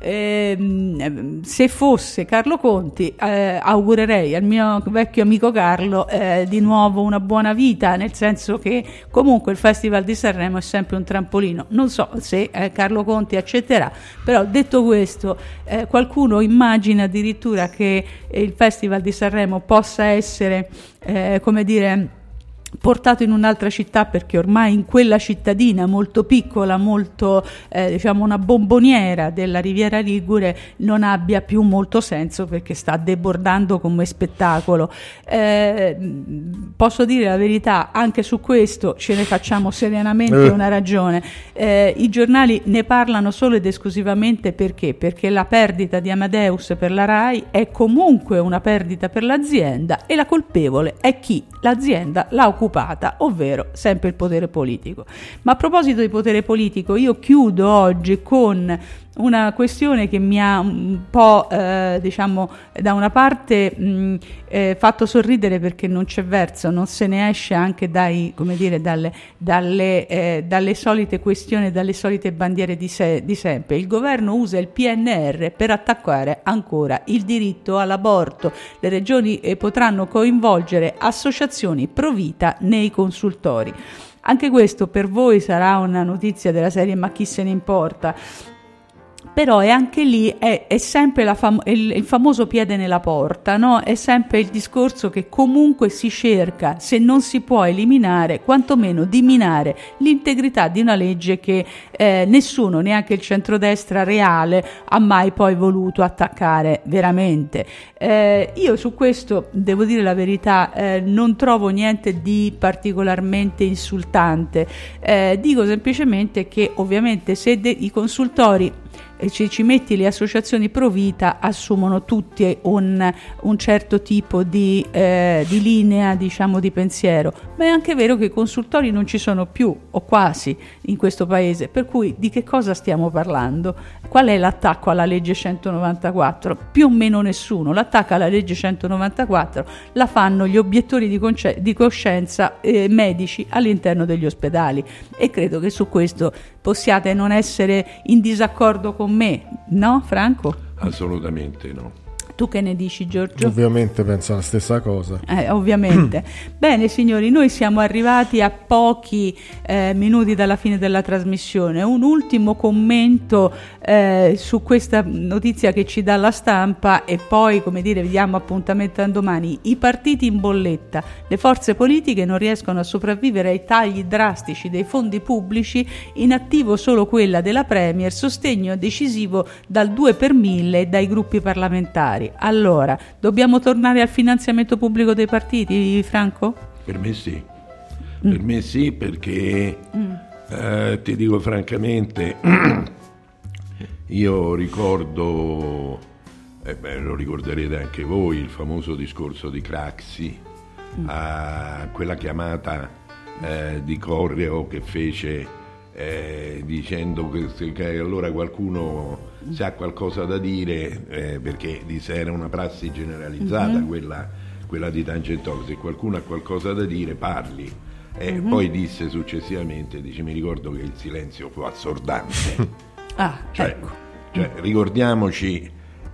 Eh, se fosse Carlo Conti, eh, augurerei al mio vecchio amico Carlo eh, di nuovo una buona vita, nel senso che comunque il Festival di Sanremo è sempre un trampolino. Non so se eh, Carlo Conti accetterà, però detto questo, eh, qualcuno immagina addirittura che il Festival di Sanremo possa essere Eh, come dire portato in un'altra città, perché ormai in quella cittadina molto piccola, molto eh, diciamo una bomboniera della Riviera Ligure, non abbia più molto senso, perché sta debordando come spettacolo. Eh, posso dire la verità, anche su questo ce ne facciamo serenamente eh. una ragione. Eh, i giornali ne parlano solo ed esclusivamente perché? Perché la perdita di Amadeus per la Rai è comunque una perdita per l'azienda, e la colpevole è chi l'azienda l'ha occupata, ovvero sempre il potere politico. Ma a proposito di potere politico, io chiudo oggi con una questione che mi ha un po' eh, diciamo da una parte mh, eh, fatto sorridere, perché non c'è verso, non se ne esce anche dai, come dire, dalle, dalle, eh, dalle solite questioni, dalle solite bandiere di, se, di sempre. Il governo usa il P N R per attaccare ancora il diritto all'aborto. Le regioni eh, potranno coinvolgere associazioni pro vita nei consultori. Anche questo per voi sarà una notizia della serie ma chi se ne importa, però è anche lì è, è sempre la fam- il, il famoso piede nella porta, no? È sempre il discorso che comunque si cerca, se non si può eliminare, quantomeno di minare l'integrità di una legge che eh, nessuno, neanche il centrodestra reale, ha mai poi voluto attaccare veramente. Eh, io su questo, devo dire la verità, eh, non trovo niente di particolarmente insultante, eh, dico semplicemente che ovviamente se de- i consultori e ci, ci metti le associazioni pro vita assumono tutti un, un certo tipo di, eh, di linea, diciamo, di pensiero, ma è anche vero che i consultori non ci sono più o quasi in questo paese, per cui di che cosa stiamo parlando? Qual è l'attacco alla legge centonovantaquattro? Più o meno nessuno. L'attacco alla legge centonovantaquattro la fanno gli obiettori di, conce- di coscienza eh, medici all'interno degli ospedali, e credo che su questo possiate non essere in disaccordo con me, no Franco? Assolutamente no. Tu che ne dici, Giorgio? Ovviamente penso la stessa cosa. Eh, ovviamente. Bene signori, noi siamo arrivati a pochi eh, minuti dalla fine della trasmissione. Un ultimo commento eh, su questa notizia che ci dà la stampa e poi, come dire, vediamo appuntamento a domani. I partiti in bolletta, le forze politiche non riescono a sopravvivere ai tagli drastici dei fondi pubblici, in attivo solo quella della Premier, sostegno decisivo dal due per mille dai gruppi parlamentari. Allora, dobbiamo tornare al finanziamento pubblico dei partiti, Franco? Per me sì, mm. per me sì, perché mm. eh, ti dico francamente, io ricordo, eh beh, lo ricorderete anche voi, il famoso discorso di Craxi, mm. a quella chiamata eh, di Correo che fece eh, dicendo che, che allora qualcuno se ha qualcosa da dire, eh, perché disse era una prassi generalizzata, mm-hmm. quella, quella di Tangentopoli, se qualcuno ha qualcosa da dire parli, e mm-hmm. poi disse successivamente, dice mi ricordo che il silenzio fu assordante. ah, cioè, ecco. cioè ricordiamoci,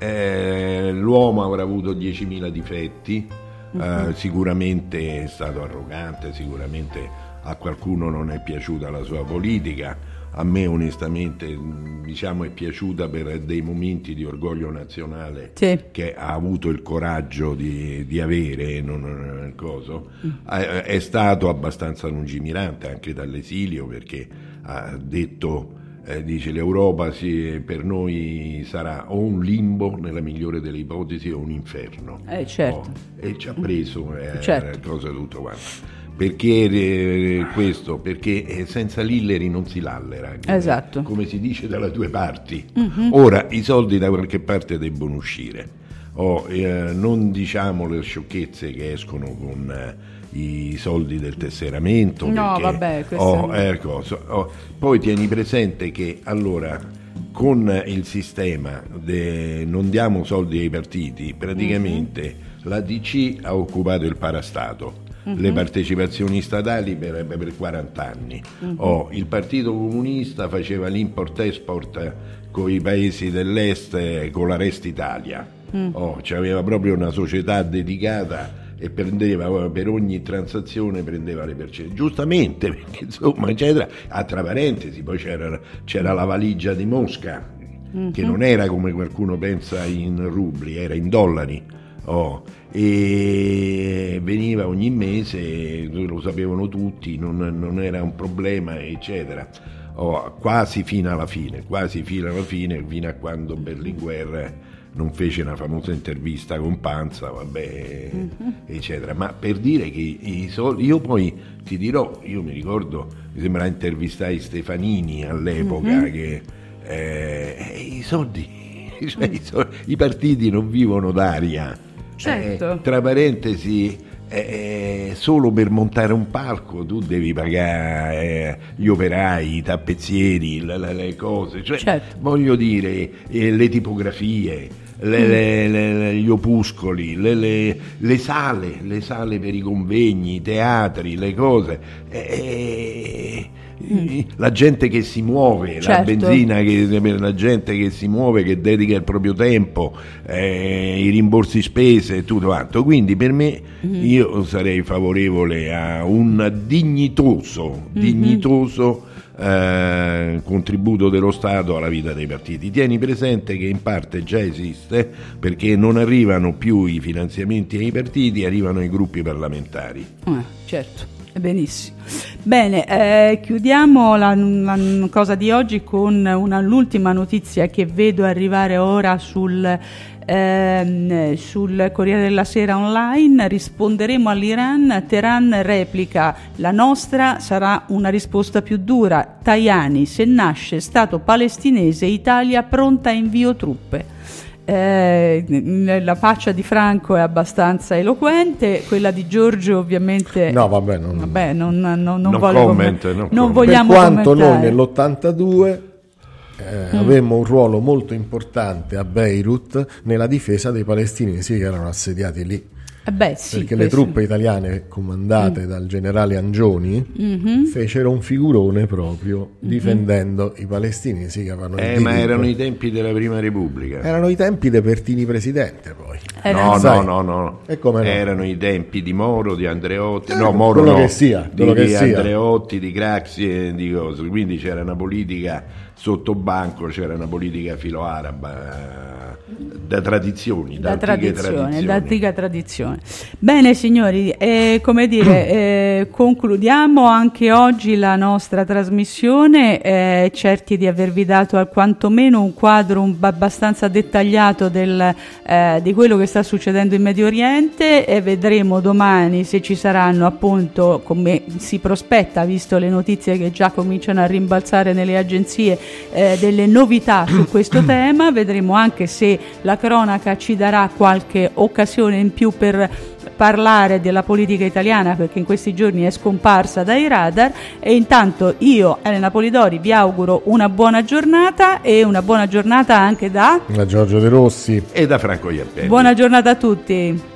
eh, l'uomo avrà avuto diecimila difetti, mm-hmm. eh, sicuramente è stato arrogante, sicuramente a qualcuno non è piaciuta la sua politica. A me onestamente, diciamo, è piaciuta per dei momenti di orgoglio nazionale sì. che ha avuto il coraggio di, di avere, non il coso. Mm. È, è stato abbastanza lungimirante anche dall'esilio, perché ha detto, eh, dice l'Europa sì, per noi sarà o un limbo nella migliore delle ipotesi o un inferno. Eh, certo. Oh, e ci ha preso eh, certo. cosa tutto quanto. Perché eh, questo? Perché senza lilleri non si lallera, come, esatto. come si dice dalle due parti. Mm-hmm. Ora i soldi da qualche parte debbono uscire, oh, eh, non diciamo le sciocchezze che escono con eh, i soldi del tesseramento, no perché, vabbè oh, eh, cosa, oh, poi tieni presente che allora con il sistema de, non diamo soldi ai partiti, praticamente mm-hmm. la D C ha occupato il parastato. Uh-huh. Le partecipazioni statali per, per quaranta anni. Uh-huh. Oh, il Partito Comunista faceva l'import-export con i paesi dell'est, con la Rest Italia. Uh-huh. Oh, c'aveva proprio una società dedicata e prendeva per ogni transazione prendeva le percentuali. Giustamente, perché insomma, eccetera. Ah, tra parentesi, poi c'era, c'era la valigia di Mosca, uh-huh. che non era come qualcuno pensa in rubli, era in dollari. Oh, e veniva ogni mese, lo sapevano tutti, non, non era un problema, eccetera. Oh, quasi fino alla fine, quasi fino alla fine, fino a quando Berlinguer non fece una famosa intervista con Panza, vabbè, mm-hmm. eccetera. Ma per dire che i soldi, io poi ti dirò, io mi ricordo, mi sembra intervistai Stefanini all'epoca, mm-hmm. che eh, i soldi, cioè, i, soldi, i partiti non vivono d'aria. Certo. Eh, tra parentesi, eh, solo per montare un palco tu devi pagare eh, gli operai, i tappezzieri, le, le, le cose, cioè, certo. voglio dire, eh, le tipografie, le, mm. le, le, gli opuscoli, le, le, le sale, le sale per i convegni, i teatri, le cose. Eh, mm. la gente che si muove, certo. la benzina, che, la gente che si muove, che dedica il proprio tempo, eh, i rimborsi spese e tutto quanto. Quindi per me mm. io sarei favorevole a un dignitoso, mm-hmm. dignitoso Eh, contributo dello Stato alla vita dei partiti. Tieni presente che in parte già esiste, perché non arrivano più i finanziamenti ai partiti, arrivano i gruppi parlamentari. Ah, certo, benissimo. Bene, eh, chiudiamo la, la cosa di oggi con una, l'ultima notizia che vedo arrivare ora sul Ehm, sul Corriere della Sera online. Risponderemo all'Iran, Teheran replica: la nostra sarà una risposta più dura. Tajani: se nasce Stato palestinese, Italia pronta a invio truppe. Eh, la faccia di Franco è abbastanza eloquente, quella di Giorgio ovviamente no vabbè non, vabbè, non, non, non, non, comment, com- non, non comment. vogliamo per quanto commentare. Noi nell'ottantadue Eh, mm. avemmo un ruolo molto importante a Beirut nella difesa dei palestinesi che erano assediati lì. Eh beh, sì, perché questo. le truppe italiane comandate mm. dal generale Angioni mm-hmm. fecero un figurone proprio mm-hmm. difendendo i palestinesi che avevano eh, il ma erano i tempi della Prima Repubblica, erano i tempi dei Pertini presidente poi eh, no, sai, no no no e come no erano i tempi di Moro, di Andreotti eh, no Moro quello no che sia, quello di, che di sia. Andreotti, di Craxi e di cose, quindi c'era una politica sotto banco, c'era una politica filo-araba da tradizioni, da, da antiche tradizione, tradizioni. da antica tradizione. Bene signori, eh, come dire, eh, concludiamo anche oggi la nostra trasmissione, eh, certi di avervi dato quantomeno un quadro un, abbastanza dettagliato del, eh, di quello che sta succedendo in Medio Oriente, e vedremo domani se ci saranno, appunto, come si prospetta, visto le notizie che già cominciano a rimbalzare nelle agenzie, eh, delle novità su questo tema. Vedremo anche se la cronaca ci darà qualche occasione in più per parlare della politica italiana, perché in questi giorni è scomparsa dai radar. E intanto io, Elena Polidori, vi auguro una buona giornata, e una buona giornata anche da da Giorgio De Rossi e da Franco Iarpelli. Buona giornata a tutti.